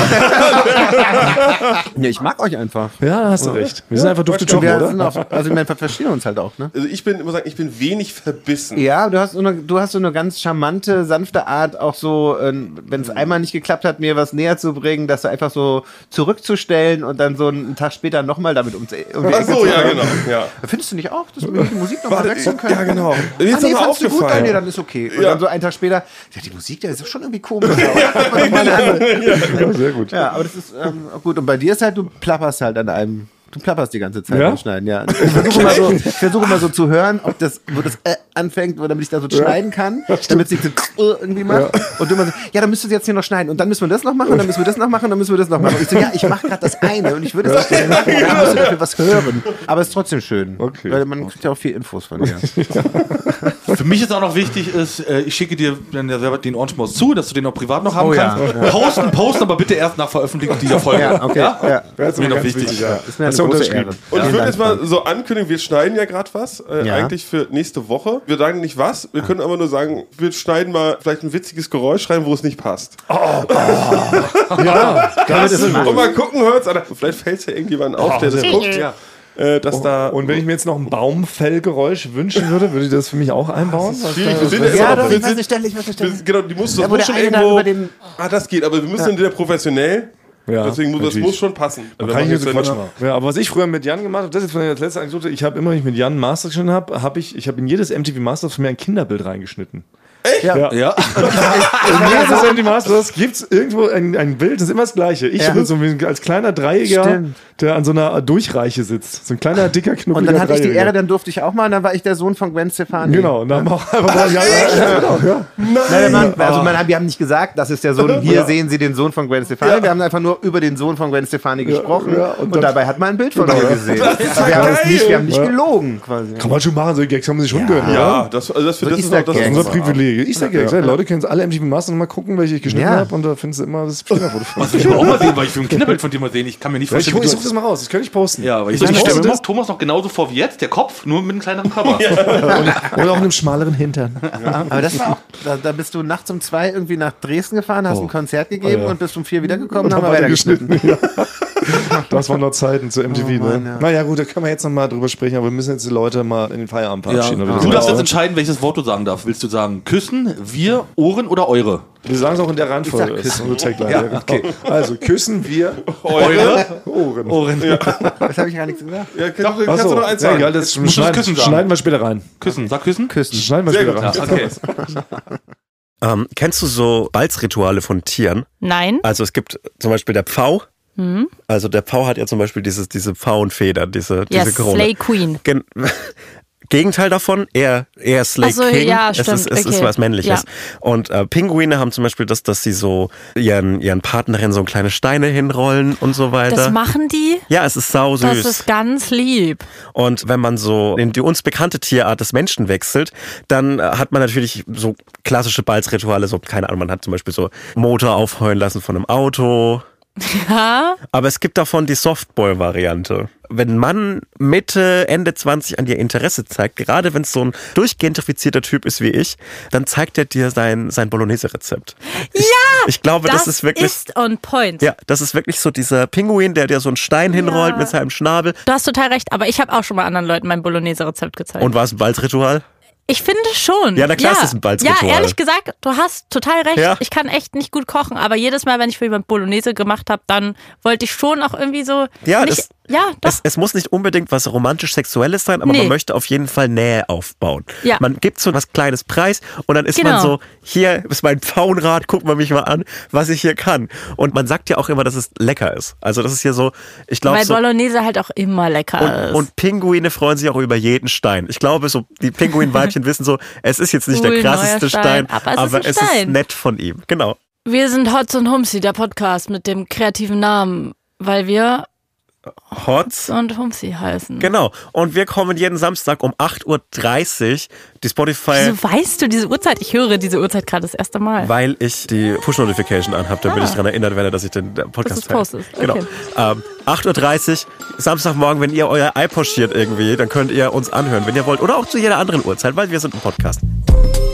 Ja, ich mag euch einfach. Ja, da hast du recht. Wir sind einfach dufte Typen, Wir oder? sind auch, also ich meine, wir verstehen uns halt auch, ne? Also ich bin immer sagen, ich bin wenig verbissen. Ja, du hast, so eine, du hast so eine ganz charmante, sanfte Art, auch so, äh, wenn es einmal nicht geklappt hat, mir was näher zu bringen, das so einfach so zurückzustellen und dann so einen Tag später nochmal damit um, um die Ach Ecke so, zu ja, kommen. genau. Ja. Findest du nicht auch, dass wir die Musik nochmal Warte, wechseln können? ja, genau. Mir Ah, ist nee, aber fandst du gut? Ah, aufgefallen. nee, dann ist okay. Und Ja. dann so einen Tag später, ja, die Musik, der ist doch schon irgendwie komisch. ja, Ja, sehr gut. aber das ist ähm, gut. Und bei dir ist halt, du plapperst halt an einem. Du plapperst die ganze Zeit Ja? beim Schneiden, ja. Ich versuche immer, so, ich versuche immer so zu hören, ob das, wo das äh, anfängt, damit ich da so schneiden kann, damit es nicht so äh, irgendwie macht. Und du immer so, ja, dann müsstest du jetzt hier noch schneiden. Und dann müssen wir das noch machen, und dann müssen wir das noch machen, und dann müssen wir das noch machen. Und ich so, ja, ich mache gerade das eine und ich würde es auch gerne machen, und dann musst du dafür was hören. Aber es ist trotzdem schön. Okay. Weil man kriegt ja auch viel Infos von dir. Für mich ist auch noch wichtig, ist, äh, ich schicke dir dann ja selber den Orange Mouse zu, dass du den auch privat noch haben Oh ja. kannst. Posten, posten, aber bitte erst nach Veröffentlichung dieser Folge. Ja, okay. Ja? Ja. Das ist mir noch wichtig. ja. Ist mir eine Hast du große unterschrieben? Ehre. Und ich Vielen würde Dank, jetzt mal Frank. so ankündigen, wir schneiden ja gerade was, äh, Ja. eigentlich für nächste Woche. Wir sagen nicht was, wir können aber nur sagen, wir schneiden mal vielleicht ein witziges Geräusch rein, wo es nicht passt. Ja, Damit ist es Und mal gucken, hört's, Alter. Vielleicht fällt es ja irgendjemandem auf, der das guckt. Ja. äh, dass Oh, da... und wenn ich mir jetzt noch ein Baumfellgeräusch wünschen würde, würde ich das für mich auch einbauen? Was schwierig. da- Wir sind was- ja Ja, aber doch, wir ich weiß sind- eine Stelle, ich weiß eine Stelle. Das, genau, die musst du Ja, das wo muss der schon eine da irgendwo... über den- Ah, das geht, aber wir müssen dann wieder professionell. Ja, Deswegen muss das natürlich. muss schon passen. Also Kann ich wenn jetzt man Quatsch jetzt machen. Ja, aber was ich früher mit Jan gemacht habe, das ist jetzt von der letzten Anekdote, ich habe immer, wenn ich mit Jan Master geschnitten habe, habe ich, ich habe in jedes M T V Masters von mir ein Kinderbild reingeschnitten. Ja. Ja. Ja. In jedes M T V Masters gibt es irgendwo ein, ein Bild, das ist immer das gleiche. Ich Ja. bin so wie, als kleiner Dreieckiger, Stimmt. der an so einer Durchreiche sitzt. So ein kleiner, dicker, knubbeliger Und dann hatte ich die Dreieckiger. Ehre, dann durfte ich auch mal, und dann war ich der Sohn von Gwen Stefani. Genau, und dann haben wir auch einfach mal, ja, ja, genau, ja. Nein, man, also man, wir haben nicht gesagt, das ist der Sohn, hier Ja. sehen Sie den Sohn von Gwen Stefani. Wir haben einfach nur über den Sohn von Gwen Stefani gesprochen ja, und und, dann- dabei hat man ein Bild von Genau, mir ja. gesehen. Das ist Aber wir ja haben, es geil. nicht, wir haben nicht Ja. gelogen quasi. Kann man schon machen, so Gags haben wir sich schon gehört. Ja, das, also das, So das ist Easter auch das Das ist Gags. unser Privileg. Ich sag ja, ja. Leute können alle M T V Masters mal gucken, welche ich geschnitten Ja. habe, und da findest du immer das Fingerfoto von. Was will ich aber auch mal sehen, weil ich will ein Kinderbild von dir mal sehen. Ich kann mir nicht Ja, ich, vorstellen, ich wie such das mal raus, das kann ich posten. Ja, aber ich, Ich ich stelle poste mir das- Thomas noch genauso vor wie jetzt, der Kopf, nur mit einem kleineren Körper. Oder auch in einem schmaleren Hintern. Aber das war auch, da, da bist du nachts um zwei irgendwie nach Dresden gefahren, hast ein Konzert gegeben Oh, ja. und bist um vier wiedergekommen und haben wir weiter weitergeschnitten. Ja. Das waren noch Zeiten zu M T V. Oh Mann, ne? ja. Naja, gut, da können wir jetzt noch mal drüber sprechen, aber wir müssen jetzt die Leute mal in den Feierabend verabschieden. oder wie Du das darfst heißt. jetzt entscheiden, welches Wort du sagen darfst. Willst du sagen küssen, wir, Ohren oder eure? Wir sagen es auch in der Reihenfolge. Ich sag Das ist unsere Tagline. Ja, okay. Also, küssen wir Eure? Ohren. Ohren. Das habe ich gar nichts gesagt. Ja, kann, kannst Achso, du noch eins ja, sagen? egal, das Musst du das schneiden, Küssen sagen? schneiden wir später rein. Küssen, sag küssen. Küssen. Schneiden wir Sehr später gut. rein. Ja, okay. Ähm, kennst du so Balzrituale von Tieren? Nein. Also es gibt zum Beispiel der Pfau. Also der Pfau hat ja zum Beispiel dieses, diese Pfauenfedern, diese, Ja, diese Krone. Slay Queen. Gen Gegenteil davon, eher, eher Slay Ach so, King. ja, es stimmt, ist, es ist okay. was Männliches. Ja. Und äh, Pinguine haben zum Beispiel das, dass sie so ihren, ihren Partnerinnen so kleine Steine hinrollen und so weiter. Das machen die? Ja, es ist sau süß. Das ist ganz lieb. Und wenn man so in die uns bekannte Tierart des Menschen wechselt, dann äh, hat man natürlich so klassische Balzrituale, so, keine Ahnung, man hat zum Beispiel so Motor aufheulen lassen von einem Auto. Ja. Aber es gibt davon die Softball-Variante. Wenn ein Mann Mitte, Ende zwanzig an dir Interesse zeigt, gerade wenn es so ein durchgentrifizierter Typ ist wie ich, dann zeigt er dir sein, sein Bolognese-Rezept. Ich, Ja! Ich glaube, das, Das ist wirklich... ist on point. Ja, das ist wirklich so dieser Pinguin, der dir so einen Stein hinrollt mit seinem Schnabel. Du hast total recht, aber ich habe auch schon mal anderen Leuten mein Bolognese-Rezept gezeigt. Und war es ein Balzritual? Ich finde schon. Ja, na klar, es ist ein Balzritual. Ja, ehrlich gesagt, du hast total recht. Ja. Ich kann echt nicht gut kochen, aber jedes Mal, wenn ich für jemand Bolognese gemacht habe, dann wollte ich schon auch irgendwie so. Ja, nicht, das- ja, doch. Es, es muss nicht unbedingt was romantisch-sexuelles sein, aber Nee. man möchte auf jeden Fall Nähe aufbauen. Ja. Man gibt so was Kleines preis und dann ist Genau. man so, hier ist mein Pfauenrad, guck mal mich mal an, was ich hier kann. Und man sagt ja auch immer, dass es lecker ist. Also das ist hier so, ich glaube Weil so... Bolognese halt auch immer lecker Und, ist. und Pinguine freuen sich auch über jeden Stein. Ich glaube, so die Pinguinweibchen wissen so, es ist jetzt nicht Cool, der krasseste neuer Stein, Stein, aber es ist aber ein es Stein. ist nett von ihm. Genau. Wir sind Hotz und Humsi, der Podcast mit dem kreativen Namen, weil wir Hotz. und Humsi heißen. Genau. Und wir kommen jeden Samstag um acht Uhr dreißig. Die Spotify... Wieso weißt du diese Uhrzeit? Ich höre diese Uhrzeit gerade das erste Mal. Weil ich die Push-Notification anhabe, damit Ah. ich daran erinnert werde, dass ich den Podcast Dass du's teile. postest. Genau. Okay. Ähm, acht Uhr dreißig, Samstagmorgen, wenn ihr euer Ei pochiert irgendwie, dann könnt ihr uns anhören, wenn ihr wollt. Oder auch zu jeder anderen Uhrzeit, weil wir sind ein Podcast.